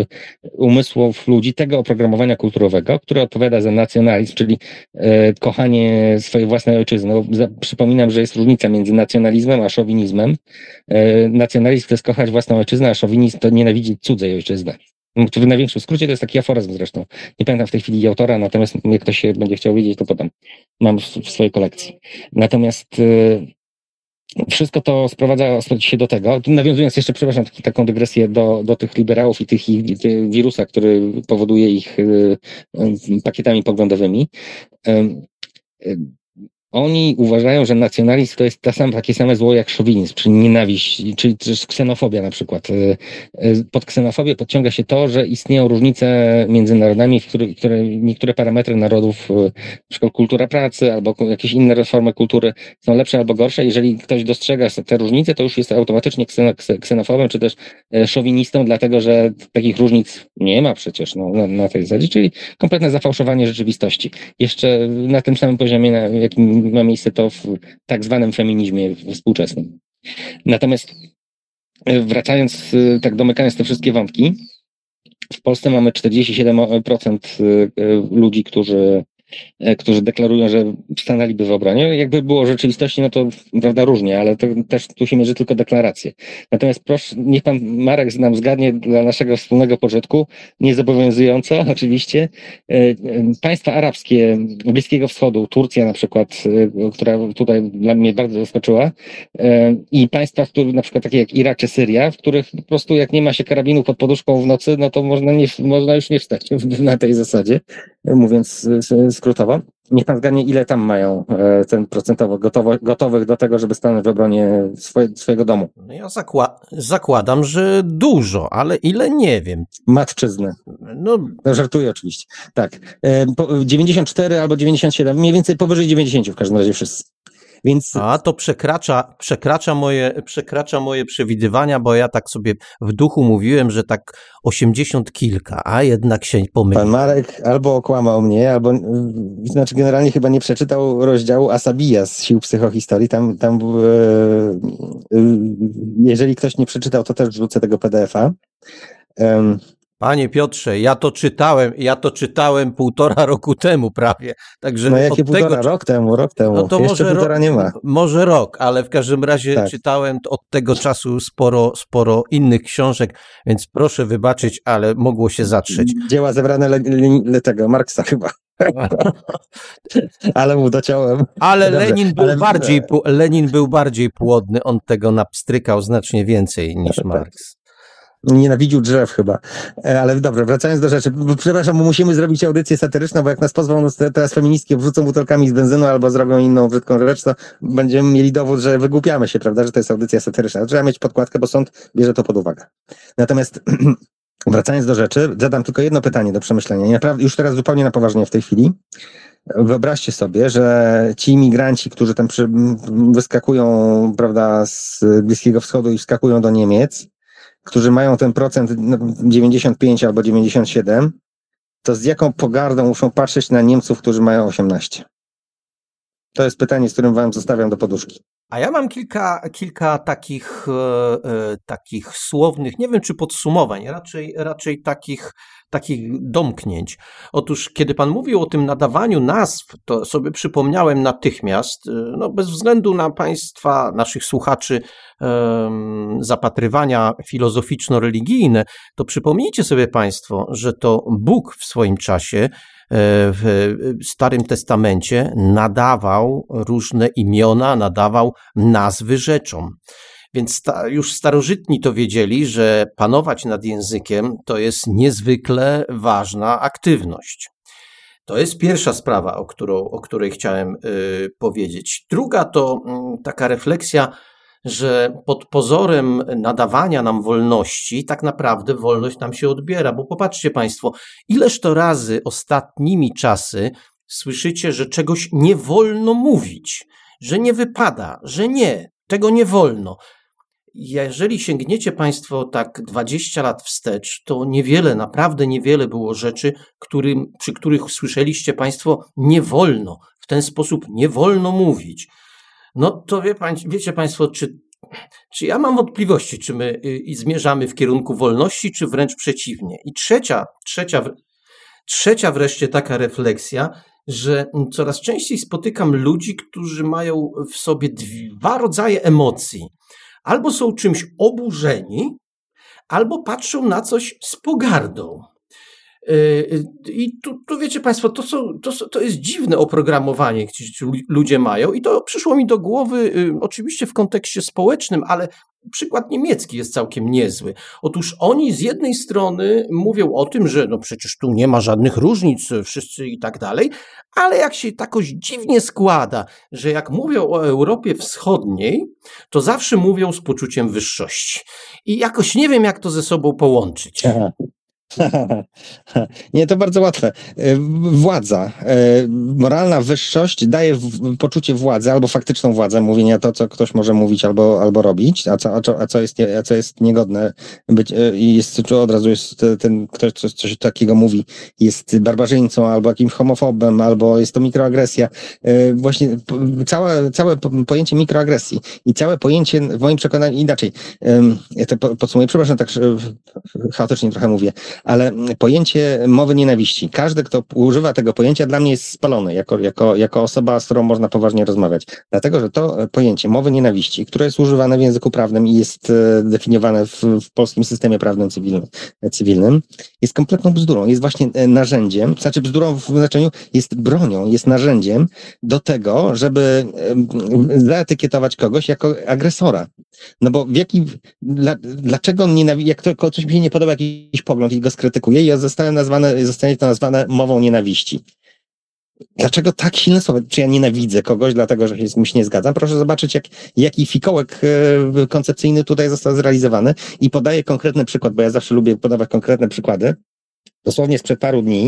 umysłów ludzi tego oprogramowania kulturowego, które odpowiada za nacjonalizm, czyli e, kochanie swojej własnej ojczyzny. No, za, przypominam, że jest różnica między nacjonalizmem a szowinizmem. E, nacjonalizm to jest kochać własną ojczyznę, a szowinizm to nienawidzić cudzej ojczyzny. W największym skrócie to jest taki aforyzm zresztą. Nie pamiętam w tej chwili autora, natomiast jak ktoś się będzie chciał wiedzieć, to podam. Mam w, w swojej kolekcji. Natomiast y, wszystko to sprowadza się do tego, nawiązując jeszcze, przepraszam, taki, taką dygresję do, do tych liberałów i tych, i tych wirusa, który powoduje ich y, y, pakietami poglądowymi. Y, y, Oni uważają, że nacjonalizm to jest ta sam, takie same zło jak szowinizm, czyli nienawiść, czyli też ksenofobia na przykład. Pod ksenofobię podciąga się to, że istnieją różnice między narodami, w których, które niektóre parametry narodów, na przykład kultura pracy albo jakieś inne formy kultury są lepsze albo gorsze. Jeżeli ktoś dostrzega te różnice, to już jest automatycznie ksenofobem, czy też szowinistą, dlatego że takich różnic nie ma przecież no, na, na tej zasadzie, czyli kompletne zafałszowanie rzeczywistości. Jeszcze na tym samym poziomie, na jakim ma miejsce to w tak zwanym feminizmie współczesnym. Natomiast wracając, tak domykając te wszystkie wątki, w Polsce mamy czterdzieści siedem procent ludzi, którzy którzy deklarują, że stanęliby w obronie. Jakby było w rzeczywistości, no to prawda różnie, ale to też tu się mierzy tylko deklaracje. Natomiast proszę, niech pan Marek nam zgadnie dla naszego wspólnego pożytku, niezobowiązująco oczywiście, państwa arabskie Bliskiego Wschodu, Turcja na przykład, która tutaj dla mnie bardzo zaskoczyła, i państwa, w których, na przykład takie jak Irak czy Syria, w których po prostu jak nie ma się karabinu pod poduszką w nocy, no to można, nie, można już nie wstać na tej zasadzie, mówiąc skrótowo. Niech pan zgadnie, ile tam mają ten procentowo gotowo, gotowych do tego, żeby stanąć w obronie swoje, swojego domu. No ja zakła- zakładam, że dużo, ale ile nie wiem. Matczyzny. No, no żartuję oczywiście. Tak. dziewięćdziesiąt cztery albo dziewięćdziesiąt siedem, mniej więcej powyżej dziewięćdziesiąt w każdym razie wszyscy. Więc... A to przekracza, przekracza, moje, przekracza moje przewidywania, bo ja tak sobie w duchu mówiłem, że tak osiemdziesiąt kilka, a jednak się pomylił. Pan Marek albo okłamał mnie, albo znaczy generalnie chyba nie przeczytał rozdziału Asabija z Sił Psychohistorii. Tam, tam e, jeżeli ktoś nie przeczytał, to też wrzucę tego P D F a. Um, Panie Piotrze, ja to czytałem, ja to czytałem półtora roku temu prawie. Także no jakie od półtora? tego, rok temu, rok temu. No to jeszcze może półtora rok, nie ma. Może rok, ale w każdym razie tak. Czytałem od tego czasu sporo, sporo innych książek, więc proszę wybaczyć, ale mogło się zatrzeć. Dzieła zebrane le, le, le tego, Marksa chyba. Ale mu dociąłem. Ale Dobrze, Lenin był ale... bardziej, Lenin był bardziej płodny, on tego napstrykał znacznie więcej niż Marks. Nienawidził drzew chyba. Ale dobrze, wracając do rzeczy. Przepraszam, bo musimy zrobić audycję satyryczną, bo jak nas pozwą, no teraz feministki wrzucą butelkami z benzyną albo zrobią inną brzydką rzecz, to będziemy mieli dowód, że wygłupiamy się, prawda, że to jest audycja satyryczna. Trzeba mieć podkładkę, bo sąd bierze to pod uwagę. Natomiast wracając do rzeczy, zadam tylko jedno pytanie do przemyślenia. Naprawdę, już teraz zupełnie na poważnie w tej chwili. Wyobraźcie sobie, że ci imigranci, którzy tam przy, wyskakują, prawda, z Bliskiego Wschodu i wskakują do Niemiec, którzy mają ten procent dziewięćdziesiąt pięć albo dziewięćdziesiąt siedem, to z jaką pogardą muszą patrzeć na Niemców, którzy mają osiemnaście? To jest pytanie, z którym wam zostawiam do poduszki. A ja mam kilka, kilka takich, e, takich słownych, nie wiem czy podsumowań, raczej, raczej takich, takich domknięć. Otóż, kiedy pan mówił o tym nadawaniu nazw, to sobie przypomniałem natychmiast, no bez względu na państwa, naszych słuchaczy, um, zapatrywania filozoficzno-religijne, to przypomnijcie sobie państwo, że to Bóg w swoim czasie w Starym Testamencie nadawał różne imiona, nadawał nazwy rzeczom. Więc ta, już starożytni to wiedzieli, że panować nad językiem to jest niezwykle ważna aktywność. To jest pierwsza sprawa, o, którą, o której chciałem y, powiedzieć. Druga to y, taka refleksja, że pod pozorem nadawania nam wolności tak naprawdę wolność nam się odbiera, bo popatrzcie państwo, ileż to razy ostatnimi czasy słyszycie, że czegoś nie wolno mówić, że nie wypada, że nie, tego nie wolno. Jeżeli sięgniecie państwo tak dwadzieścia lat wstecz, to niewiele, naprawdę niewiele było rzeczy, którym, przy których słyszeliście państwo nie wolno, w ten sposób nie wolno mówić. No to wie pań, wiecie państwo, czy, czy ja mam wątpliwości, czy my y, zmierzamy w kierunku wolności, czy wręcz przeciwnie. I trzecia, trzecia, trzecia wreszcie taka refleksja, że coraz częściej spotykam ludzi, którzy mają w sobie dwa rodzaje emocji. Albo są czymś oburzeni, albo patrzą na coś z pogardą. I tu, tu wiecie państwo, to, są, to, to jest dziwne oprogramowanie, które ludzie mają i to przyszło mi do głowy oczywiście w kontekście społecznym, ale przykład niemiecki jest całkiem niezły. Otóż oni z jednej strony mówią o tym, że no przecież tu nie ma żadnych różnic, wszyscy i tak dalej, ale jak się takoś dziwnie składa, że jak mówią o Europie Wschodniej, to zawsze mówią z poczuciem wyższości. I jakoś nie wiem, jak to ze sobą połączyć. Aha. Nie, to bardzo łatwe. Władza, moralna wyższość daje poczucie władzy albo faktyczną władzę, mówienia to, co ktoś może mówić albo, albo robić, a co, a co, a co, jest, a co jest niegodne być i jest, czy od razu jest ten, ktoś coś, coś takiego mówi, jest barbarzyńcą albo jakimś homofobem, albo jest to mikroagresja. Właśnie całe, całe pojęcie mikroagresji i całe pojęcie, w moim przekonaniu, inaczej, ja to podsumuję, przepraszam, tak chaotycznie trochę mówię, ale pojęcie mowy nienawiści. Każdy, kto używa tego pojęcia, dla mnie jest spalony jako, jako, jako osoba, z którą można poważnie rozmawiać. Dlatego, że to pojęcie mowy nienawiści, które jest używane w języku prawnym i jest definiowane w, w polskim systemie prawnym cywilnym, cywilnym, jest kompletną bzdurą. Jest właśnie narzędziem, znaczy bzdurą w znaczeniu, jest bronią, jest narzędziem do tego, żeby zaetykietować kogoś jako agresora. No bo w jaki, dla, dlaczego nienawi- jak to, coś mi się nie podoba, jakiś pogląd i go skrytykuje i zostanie nazwane, zostanie to nazwane mową nienawiści. Dlaczego tak silne słowo? Czy ja nienawidzę kogoś, dlatego że się z kimś nie zgadzam? Proszę zobaczyć, jak, jaki fikołek e, koncepcyjny tutaj został zrealizowany i podaję konkretny przykład, bo ja zawsze lubię podawać konkretne przykłady. Dosłownie sprzed paru dni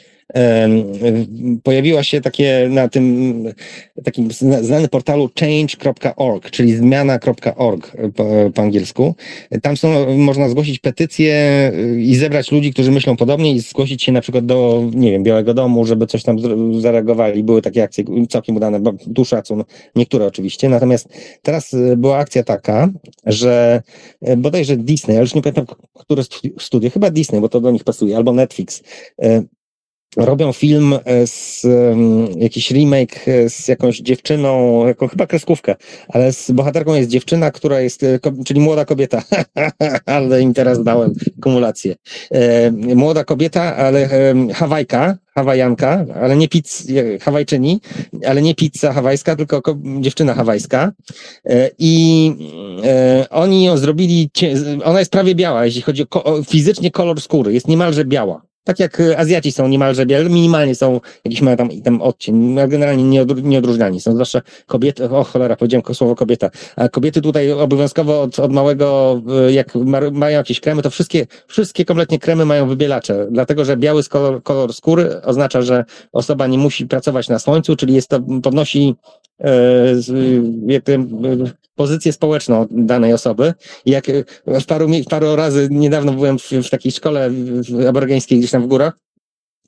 pojawiła się takie na tym takim znanym portalu change kropka org, czyli zmiana kropka org po, po angielsku. Tam są, można zgłosić petycje i zebrać ludzi, którzy myślą podobnie i zgłosić się na przykład do, nie wiem, Białego Domu, żeby coś tam zareagowali. Były takie akcje całkiem udane, tu szacun, niektóre oczywiście. Natomiast teraz była akcja taka, że bodajże Disney, ale już nie pamiętam, które studio, chyba Disney, bo to do nich pasuje, albo Netflix, robią film z um, jakiś remake z jakąś dziewczyną, jaką chyba kreskówkę, ale z bohaterką jest dziewczyna, która jest, czyli młoda kobieta, ale im teraz dałem kumulację. E, młoda kobieta, ale e, Hawajka, Hawajanka, ale nie pizz, Hawajczyni, ale nie pizza hawajska, tylko ko- dziewczyna hawajska. E, I e, oni ją zrobili, cie, ona jest prawie biała, jeśli chodzi o, ko- o fizycznie kolor skóry, jest niemalże biała. Tak jak Azjaci są niemalże biali, minimalnie są jakiś mają tam, tam odcień, generalnie nieodróżnialni są, zwłaszcza kobiety, o cholera, powiedziałem słowo kobieta, a kobiety tutaj obowiązkowo od, od małego, jak ma, mają jakieś kremy, to wszystkie, wszystkie kompletnie kremy mają wybielacze, dlatego, że biały kolor, kolor skóry oznacza, że osoba nie musi pracować na słońcu, czyli jest to, podnosi e, pozycję społeczną danej osoby. I jak paru, paru razy niedawno byłem w, w takiej szkole aborygeńskiej gdzieś tam w górach,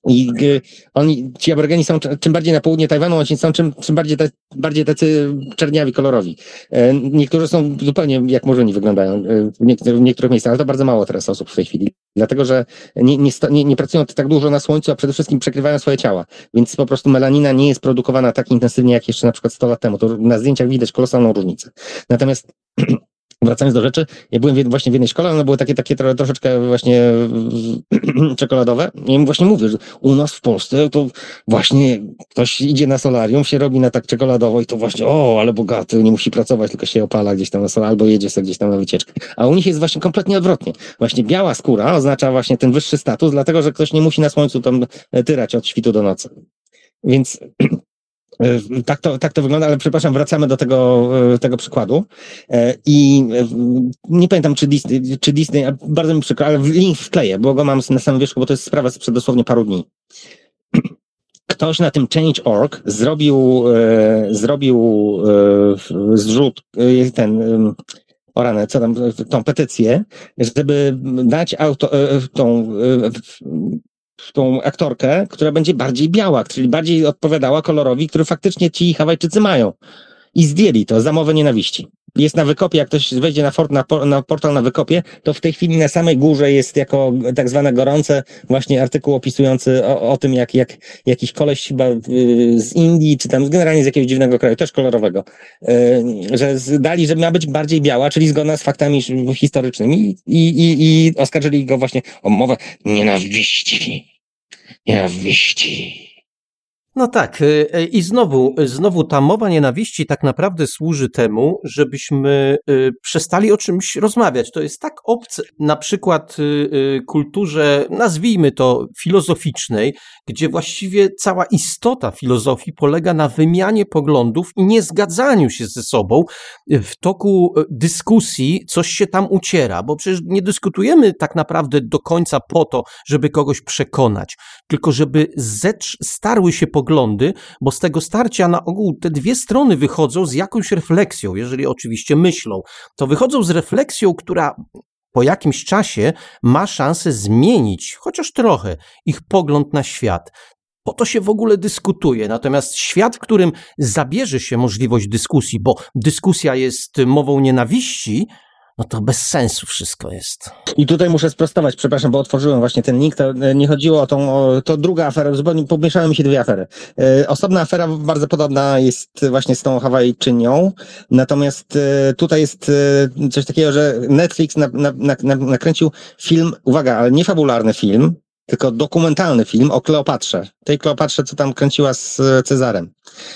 I y, oni, ci aborygeni są czym bardziej na południe Tajwanu, oni są czym, czym bardziej, te, bardziej tacy czerniawi, kolorowi. E, niektórzy są zupełnie jak murzyni wyglądają e, w, niektórych, w niektórych miejscach, ale to bardzo mało teraz osób w tej chwili. Dlatego, że nie, nie, nie, nie pracują tak dużo na słońcu, a przede wszystkim przekrywają swoje ciała. Więc po prostu melanina nie jest produkowana tak intensywnie jak jeszcze na przykład sto lat temu. To na zdjęciach widać kolosalną różnicę. Natomiast wracając do rzeczy, ja byłem w, właśnie w jednej szkole, one były takie, takie tro, troszeczkę właśnie czekoladowe. I im właśnie mówię, że u nas w Polsce to właśnie ktoś idzie na solarium, się robi na tak czekoladowo i to właśnie, o, ale bogaty, nie musi pracować, tylko się opala gdzieś tam na solarium, albo jedzie sobie gdzieś tam na wycieczkę. A u nich jest właśnie kompletnie odwrotnie. Właśnie biała skóra oznacza właśnie ten wyższy status, dlatego, że ktoś nie musi na słońcu tam tyrać od świtu do nocy. Więc Tak to, tak to wygląda, ale przepraszam, wracamy do tego, tego przykładu. I nie pamiętam, czy Disney, czy Disney, bardzo mi przykro, ale link wkleję, bo go mam na samym wierzchu, bo to jest sprawa sprzed dosłownie paru dni. Ktoś na tym change kropka org zrobił, zrobił zrzut, ten, o rany, co tam, tą petycję, żeby dać auto, tą, tą aktorkę, która będzie bardziej biała, czyli bardziej odpowiadała kolorowi, który faktycznie ci Hawajczycy mają. I zdjęli to za mowę nienawiści. Jest na Wykopie, jak ktoś wejdzie na, for, na, na portal na Wykopie, to w tej chwili na samej górze jest jako tak zwane gorące właśnie artykuł opisujący o, o tym, jak, jak jakiś koleś chyba z Indii, czy tam generalnie z jakiegoś dziwnego kraju, też kolorowego, yy, że dali, że ma być bardziej biała, czyli zgodna z faktami historycznymi i, i, i oskarżyli go właśnie o mowę nienawiści. Nienawiści. No tak, i znowu, znowu ta mowa nienawiści tak naprawdę służy temu, żebyśmy przestali o czymś rozmawiać. To jest tak obce, na przykład kulturze, nazwijmy to filozoficznej, gdzie właściwie cała istota filozofii polega na wymianie poglądów i niezgadzaniu się ze sobą. W toku dyskusji coś się tam uciera, bo przecież nie dyskutujemy tak naprawdę do końca po to, żeby kogoś przekonać, tylko żeby zetrz starły się poglądy, bo z tego starcia na ogół te dwie strony wychodzą z jakąś refleksją, jeżeli oczywiście myślą, to wychodzą z refleksją, która po jakimś czasie ma szansę zmienić, chociaż trochę, ich pogląd na świat. Po to się w ogóle dyskutuje, natomiast świat, w którym zabierze się możliwość dyskusji, bo dyskusja jest mową nienawiści, no to bez sensu wszystko jest. I tutaj muszę sprostować, przepraszam, bo otworzyłem właśnie ten link, to nie chodziło o tą, o, to druga afera, zupełnie pomieszały mi się dwie afery. E, osobna afera bardzo podobna jest właśnie z tą Hawajczynią, natomiast e, tutaj jest e, coś takiego, że Netflix na, na, na, nakręcił film, uwaga, ale nie fabularny film, tylko dokumentalny film o Kleopatrze. Tej Kleopatrze, co tam kręciła z Cezarem.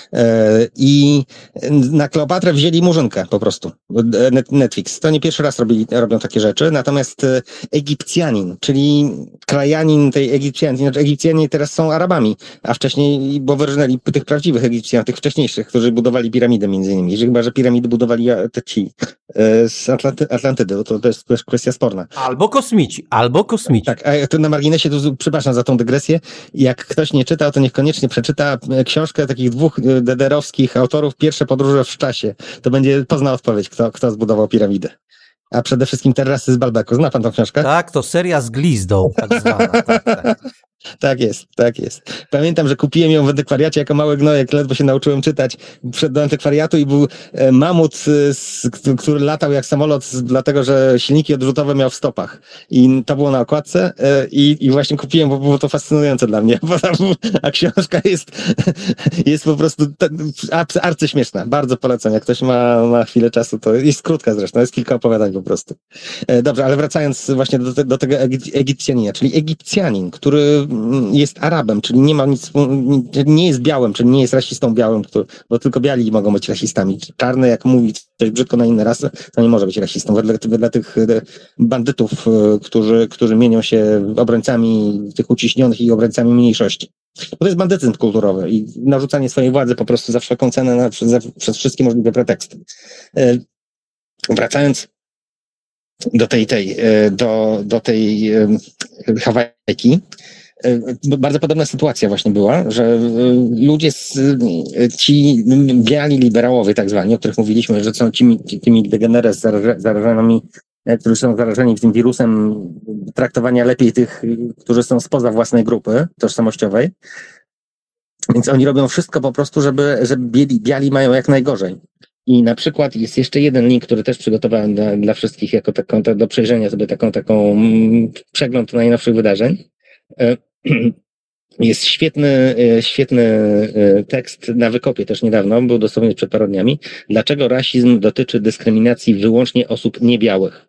I na Kleopatrę wzięli murzynkę po prostu. Netflix. To nie pierwszy raz robili, robią takie rzeczy. Natomiast Egipcjanin, czyli krajanin tej Egipcjanin, znaczy Egipcjanie teraz są Arabami, a wcześniej, bo wyrżnęli tych prawdziwych Egipcjan, tych wcześniejszych, którzy budowali piramidy między innymi. Chyba, że piramidy budowali te ci z Atlanty, Atlantydy, bo to, to jest też kwestia sporna. Albo kosmici, albo kosmici. Tak, a to na marginesie, to przepraszam za tą dygresję, jak ktoś nie czytał, to niech koniecznie przeczyta książkę takich dwóch dederowskich autorów, Pierwsze podróże w czasie. To będzie pozna odpowiedź, kto, kto zbudował piramidę. A przede wszystkim Terrasy z Balbeku. Zna pan tą książkę? Tak, to seria z glizdą, tak zwana. Tak, tak. Tak jest, tak jest. Pamiętam, że kupiłem ją w antykwariacie jako mały gnojek, ledwo się nauczyłem czytać. Wszedł do antykwariatu i był mamut, który latał jak samolot, dlatego że silniki odrzutowe miał w stopach. I to było na okładce i, i właśnie kupiłem, bo było to fascynujące dla mnie. A książka jest, jest po prostu arcyśmieszna. Bardzo polecam. Jak ktoś ma, ma chwilę czasu, to jest krótka zresztą, jest kilka opowiadań po prostu. Dobrze, ale wracając właśnie do, te, do tego Egipcjanina, czyli Egipcjanin, który jest Arabem, czyli nie ma nic, nie jest białym, czyli nie jest rasistą białym, który, bo tylko biali mogą być rasistami. Czarny, jak mówi coś brzydko na inne rasy, to nie może być rasistą. Wedle, wedle tych bandytów, którzy, którzy mienią się obrońcami tych uciśnionych i obrońcami mniejszości. Bo to jest bandytyzm kulturowy i narzucanie swojej władzy po prostu za wszelką cenę na, przez, przez wszystkie możliwe preteksty. Wracając do tej, tej, do, do tej Hawajki, bardzo podobna sytuacja właśnie była, że ludzie, z, ci biali liberałowie tak zwani, o których mówiliśmy, że są tymi, tymi degeneres zarażonymi którzy są zarażeni tym wirusem, traktowania lepiej tych, którzy są spoza własnej grupy tożsamościowej. Więc oni robią wszystko po prostu, żeby, żeby biali, biali mają jak najgorzej. I na przykład jest jeszcze jeden link, który też przygotowałem dla, dla wszystkich jako taką, do przejrzenia sobie taką, taką przegląd najnowszych wydarzeń. Jest świetny, świetny tekst na Wykopie też niedawno, był dosłownie przed paru dniami. Dlaczego rasizm dotyczy dyskryminacji wyłącznie osób niebiałych?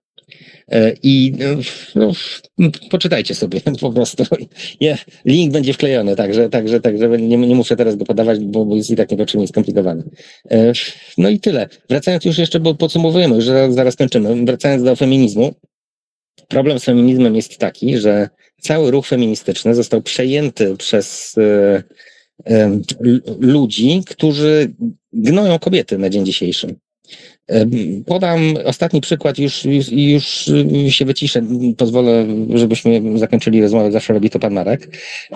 I no, poczytajcie sobie po prostu. Link będzie wklejony, także, także, także nie, nie muszę teraz go podawać, bo, bo jest i tak niepotrzebnie skomplikowany. No i tyle. Wracając już jeszcze, bo podsumowujemy, już zaraz kończymy. Wracając do feminizmu. Problem z feminizmem jest taki, że cały ruch feministyczny został przejęty przez e, e, ludzi, którzy gnoją kobiety na dzień dzisiejszy. Podam ostatni przykład, już, już, już się wyciszę, pozwolę, żebyśmy zakończyli rozmowę, zawsze robi to pan Marek.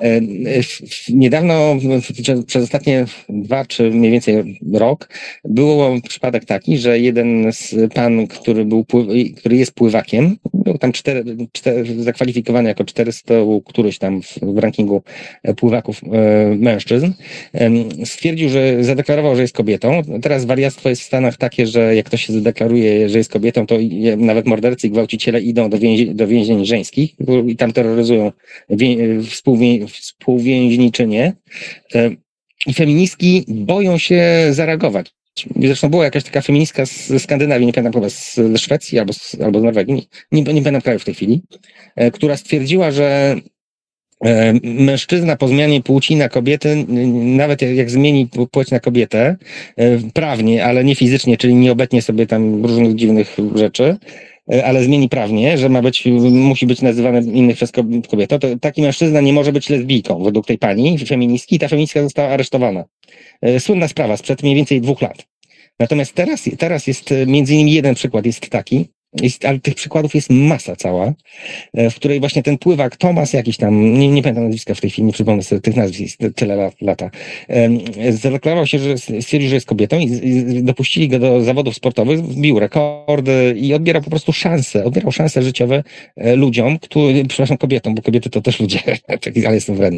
Niedawno, przez ostatnie dwa, czy mniej więcej rok, był przypadek taki, że jeden z pan, który był, który jest pływakiem, był tam cztery, cztery, zakwalifikowany jako czterysta któryś tam w, w rankingu pływaków e, mężczyzn, e, stwierdził, że zadeklarował, że jest kobietą. Teraz wariactwo jest w Stanach takie, że jak ktoś się zadeklaruje, że jest kobietą, to nawet mordercy i gwałciciele idą do, więzi, do więzień żeńskich i tam terroryzują wie, współwię, współwięźniczynie. E, I feministki boją się zareagować. Zresztą była jakaś taka feministka z Skandynawii, nie pamiętam chyba z Szwecji albo z, albo z Norwegii, nie, nie, nie pamiętam kraju w tej chwili, e, która stwierdziła, że e, mężczyzna po zmianie płci na kobietę, nawet jak, jak zmieni płeć na kobietę, e, prawnie, ale nie fizycznie, czyli nie obetnie sobie tam różnych dziwnych rzeczy, e, ale zmieni prawnie, że ma być, musi być nazywany inny przez kobietę, to taki mężczyzna nie może być lesbijką według tej pani feministki i ta feministka została aresztowana. Słynna sprawa sprzed mniej więcej dwóch lat. Natomiast teraz, teraz jest między innymi jeden przykład jest taki, jest, ale tych przykładów jest masa cała, w której właśnie ten pływak Tomasz jakiś tam, nie, nie pamiętam nazwiska w tej chwili, nie przypomnę sobie tych nazwisk, tyle lat, lata, zadeklarował się, że stwierdził, że jest kobietą i dopuścili go do zawodów sportowych, wbił rekordy i odbierał po prostu szanse, odbierał szanse życiowe ludziom, którzy, przepraszam, kobietom, bo kobiety to też ludzie, ale jestem wredny.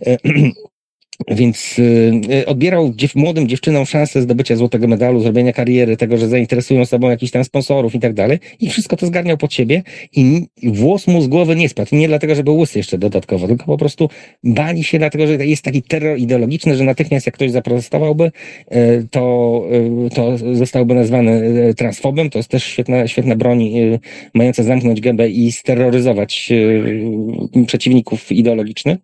Więc y, odbierał dziew, młodym dziewczynom szansę zdobycia złotego medalu, zrobienia kariery, tego, że zainteresują sobą jakichś tam sponsorów i tak dalej. I wszystko to zgarniał pod siebie i włos mu z głowy nie spadł. I nie dlatego, że był łysy jeszcze dodatkowo, tylko po prostu bali się, dlatego, że jest taki terror ideologiczny, że natychmiast jak ktoś zaprotestowałby, y, to, y, to zostałby nazwany transfobem. To jest też świetna, świetna broń y, mająca zamknąć gębę i steroryzować y, przeciwników ideologicznych.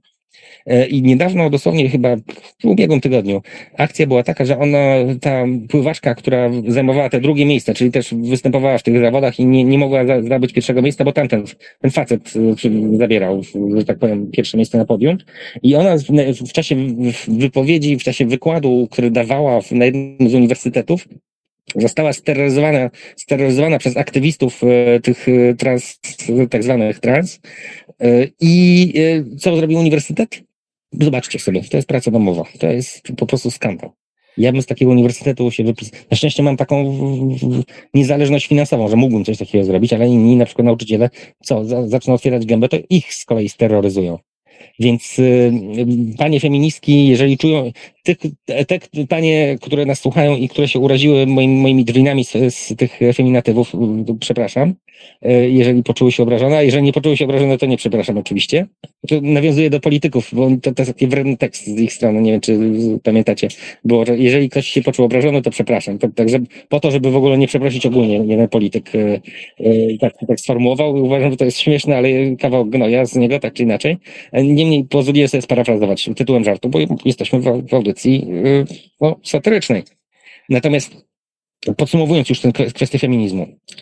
I niedawno, dosłownie chyba w ubiegłym tygodniu, akcja była taka, że ona, ta pływaczka, która zajmowała te drugie miejsce, czyli też występowała w tych zawodach i nie, nie mogła zdobyć pierwszego miejsca, bo tamten, ten facet zabierał, że tak powiem, pierwsze miejsce na podium. I ona w, w czasie wypowiedzi, w czasie wykładu, który dawała na jednym z uniwersytetów, została steroryzowana, steroryzowana przez aktywistów e, tych trans, tak zwanych trans. E, I e, co zrobił uniwersytet? Zobaczcie sobie, to jest praca domowa. To jest po prostu skandal. Ja bym z takiego uniwersytetu się wypisał. Na szczęście mam taką w, w, niezależność finansową, że mógłbym coś takiego zrobić, ale inni na przykład nauczyciele, co, za, zaczną otwierać gębę, to ich z kolei steroryzują. Więc y, panie feministki, jeżeli czują, te, te panie, które nas słuchają i które się uraziły moim, moimi drinami z, z tych feminatywów, przepraszam, y, jeżeli poczuły się obrażone, a jeżeli nie poczuły się obrażone, to nie przepraszam oczywiście. To nawiązuję do polityków, bo to, to jest taki wredny tekst z ich strony, nie wiem czy pamiętacie, było, że jeżeli ktoś się poczuł obrażony, to przepraszam. To, tak, żeby, po to, żeby w ogóle nie przeprosić ogólnie, jeden polityk y, y, tak, tak sformułował. Uważam, że to jest śmieszne, ale kawał gnoja z niego, tak czy inaczej. Niemniej pozwoliłem sobie sparafrazować tytułem żartu, bo jesteśmy w, w audycji yy, no, satyrycznej. Natomiast podsumowując już tę kwestię feminizmu.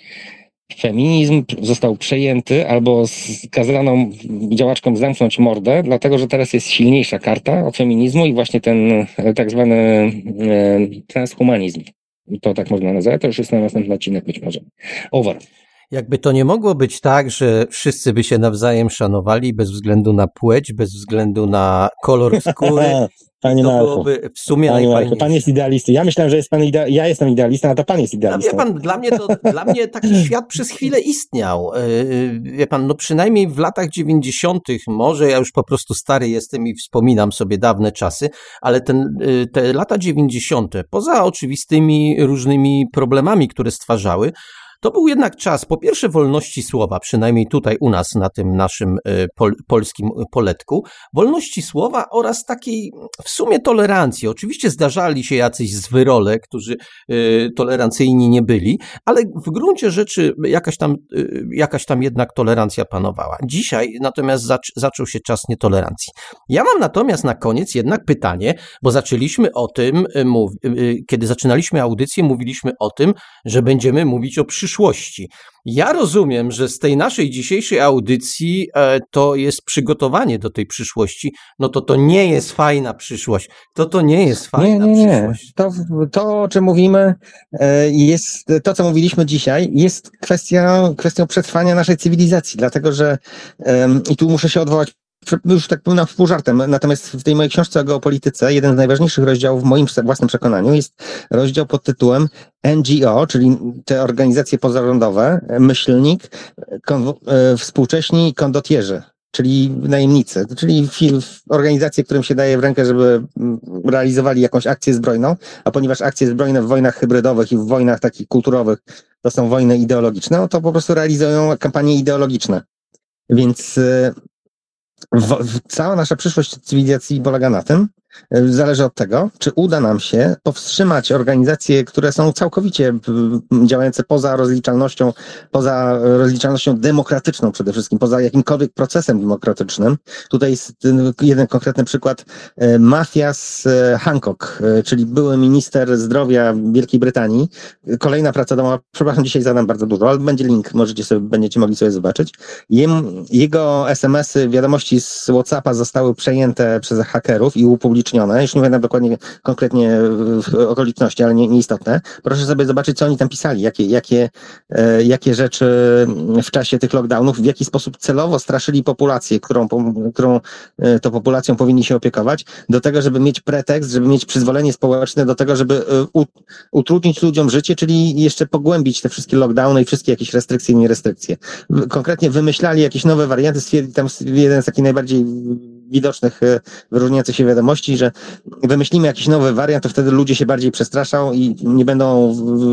Feminizm został przejęty albo kazano działaczkom zamknąć mordę, dlatego że teraz jest silniejsza karta od feminizmu i właśnie ten tak zwany e, transhumanizm. To tak można nazwać, to już jest na następny odcinek być może. Over. Jakby to nie mogło być tak, że wszyscy by się nawzajem szanowali bez względu na płeć, bez względu na kolor skóry, Panie to Marku, byłoby w sumie Panie Marku, najfajniejsze. pan jest idealistą. Ja myślałem, że jest pan idea... ja jestem idealistą, a to pan jest No, idealistą. wie pan, dla mnie, to, dla mnie taki świat przez chwilę istniał. Yy, Wie pan, no przynajmniej w latach dziewięćdziesiątych, może ja już po prostu stary jestem i wspominam sobie dawne czasy, ale ten, yy, te lata dziewięćdziesiąte, poza oczywistymi różnymi problemami, które stwarzały, to był jednak czas, po pierwsze, wolności słowa, przynajmniej tutaj u nas na tym naszym y, pol, polskim poletku, wolności słowa oraz takiej w sumie tolerancji. Oczywiście zdarzali się jacyś zwyrole, którzy y, tolerancyjni nie byli, ale w gruncie rzeczy jakaś tam, y, jakaś tam jednak tolerancja panowała. Dzisiaj natomiast zac- zaczął się czas nietolerancji. Ja mam natomiast na koniec jednak pytanie, bo zaczęliśmy o tym, y, mów, y, kiedy zaczynaliśmy audycję, mówiliśmy o tym, że będziemy mówić o przyszłości. przyszłości. Ja rozumiem, że z tej naszej dzisiejszej audycji e, to jest przygotowanie do tej przyszłości, no to to nie jest fajna przyszłość. To to nie jest fajna nie, nie, nie. przyszłość. To, to, o czym mówimy, e, jest, to, co mówiliśmy dzisiaj, jest kwestia, kwestią przetrwania naszej cywilizacji, dlatego że, e, i tu muszę się odwołać, już tak powiem na wpół żartem, natomiast w tej mojej książce o geopolityce jeden z najważniejszych rozdziałów w moim własnym przekonaniu jest rozdział pod tytułem N G O, czyli te organizacje pozarządowe, myślnik, kon, e, współcześni kondotierzy, czyli najemnicy, czyli organizacje, którym się daje w rękę, żeby realizowali jakąś akcję zbrojną, a ponieważ akcje zbrojne w wojnach hybrydowych i w wojnach takich kulturowych to są wojny ideologiczne, no to po prostu realizują kampanie ideologiczne. Więc W, w, cała nasza przyszłość cywilizacji polega na tym, zależy od tego, czy uda nam się powstrzymać organizacje, które są całkowicie działające poza rozliczalnością, poza rozliczalnością demokratyczną przede wszystkim, poza jakimkolwiek procesem demokratycznym. Tutaj jest jeden konkretny przykład. Matthias Hancock, czyli były minister zdrowia Wielkiej Brytanii. Kolejna praca domowa, przepraszam, dzisiaj zadam bardzo dużo, ale będzie link, możecie sobie, będziecie mogli sobie zobaczyć. Jem, jego es em esy, wiadomości z WhatsAppa zostały przejęte przez hakerów i upublicznione. Już nie pamiętam dokładnie, konkretnie okoliczności, ale nie, nieistotne. Proszę sobie zobaczyć, co oni tam pisali, jakie, jakie, e, jakie rzeczy w czasie tych lockdownów, w jaki sposób celowo straszyli populację, którą, którą e, to populacją powinni się opiekować, do tego, żeby mieć pretekst, żeby mieć przyzwolenie społeczne do tego, żeby e, u, utrudnić ludziom życie, czyli jeszcze pogłębić te wszystkie lockdowny i wszystkie jakieś restrykcje i nierestrykcje. Konkretnie wymyślali jakieś nowe warianty, stwierdzili tam jeden z takich najbardziej widocznych, wyróżniających się wiadomości, że wymyślimy jakiś nowy wariant, to wtedy ludzie się bardziej przestraszą i nie będą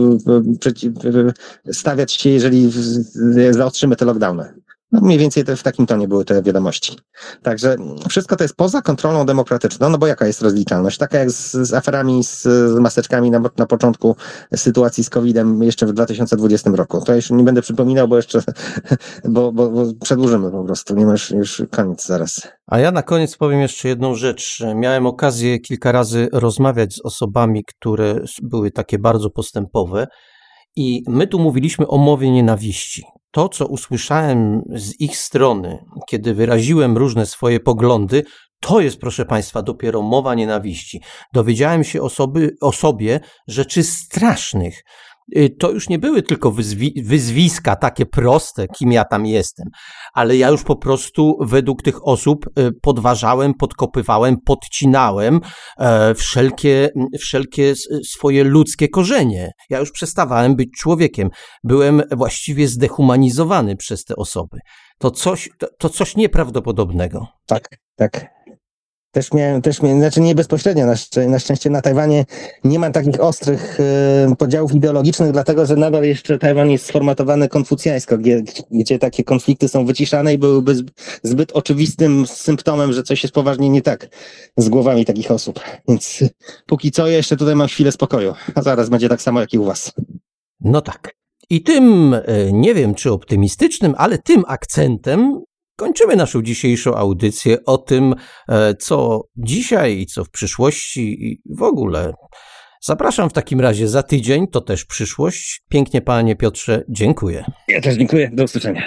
stawiać się, jeżeli zaostrzymy te lockdowny. No mniej więcej te, w takim tonie były te wiadomości. Także wszystko to jest poza kontrolą demokratyczną, no bo jaka jest rozliczalność? Taka jak z, z aferami z, z maseczkami na, na początku sytuacji z kowidem jeszcze w dwa tysiące dwudziestym roku. To już nie będę przypominał, bo jeszcze, bo, bo, bo przedłużymy po prostu, nie ma już, już koniec zaraz. A ja na koniec powiem jeszcze jedną rzecz. Miałem okazję kilka razy rozmawiać z osobami, które były takie bardzo postępowe i my tu mówiliśmy o mowie nienawiści. To, co usłyszałem z ich strony, kiedy wyraziłem różne swoje poglądy, to jest, proszę Państwa, dopiero mowa nienawiści. Dowiedziałem się osoby, o sobie rzeczy strasznych. To już nie były tylko wyzwi- wyzwiska takie proste, kim ja tam jestem, ale ja już po prostu według tych osób podważałem, podkopywałem, podcinałem e, wszelkie, wszelkie swoje ludzkie korzenie. Ja już przestawałem być człowiekiem. Byłem właściwie zdehumanizowany przez te osoby. To coś, to, to coś nieprawdopodobnego. Tak, tak. Też miałem, też miałem, znaczy nie bezpośrednio, na, szczę, na szczęście na Tajwanie nie ma takich ostrych y, podziałów ideologicznych, dlatego że nadal jeszcze Tajwan jest sformatowany konfucjańsko, gdzie, gdzie takie konflikty są wyciszane i byłyby zbyt, zbyt oczywistym symptomem, że coś jest poważnie nie tak z głowami takich osób. Więc póki co ja jeszcze tutaj mam chwilę spokoju, a zaraz będzie tak samo jak i u was. No tak. I tym, nie wiem czy optymistycznym, ale tym akcentem kończymy naszą dzisiejszą audycję o tym, co dzisiaj i co w przyszłości i w ogóle. Zapraszam w takim razie za tydzień, to też przyszłość. Pięknie, panie Piotrze, dziękuję. Ja też dziękuję, do usłyszenia.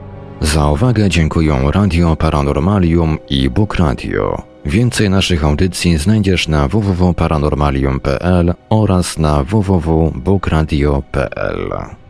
Za uwagę dziękują Radio Paranormalium i Bóg Radio. Więcej naszych audycji znajdziesz na w w w kropka paranormalium kropka p l oraz na w w w kropka bóg radio kropka p l.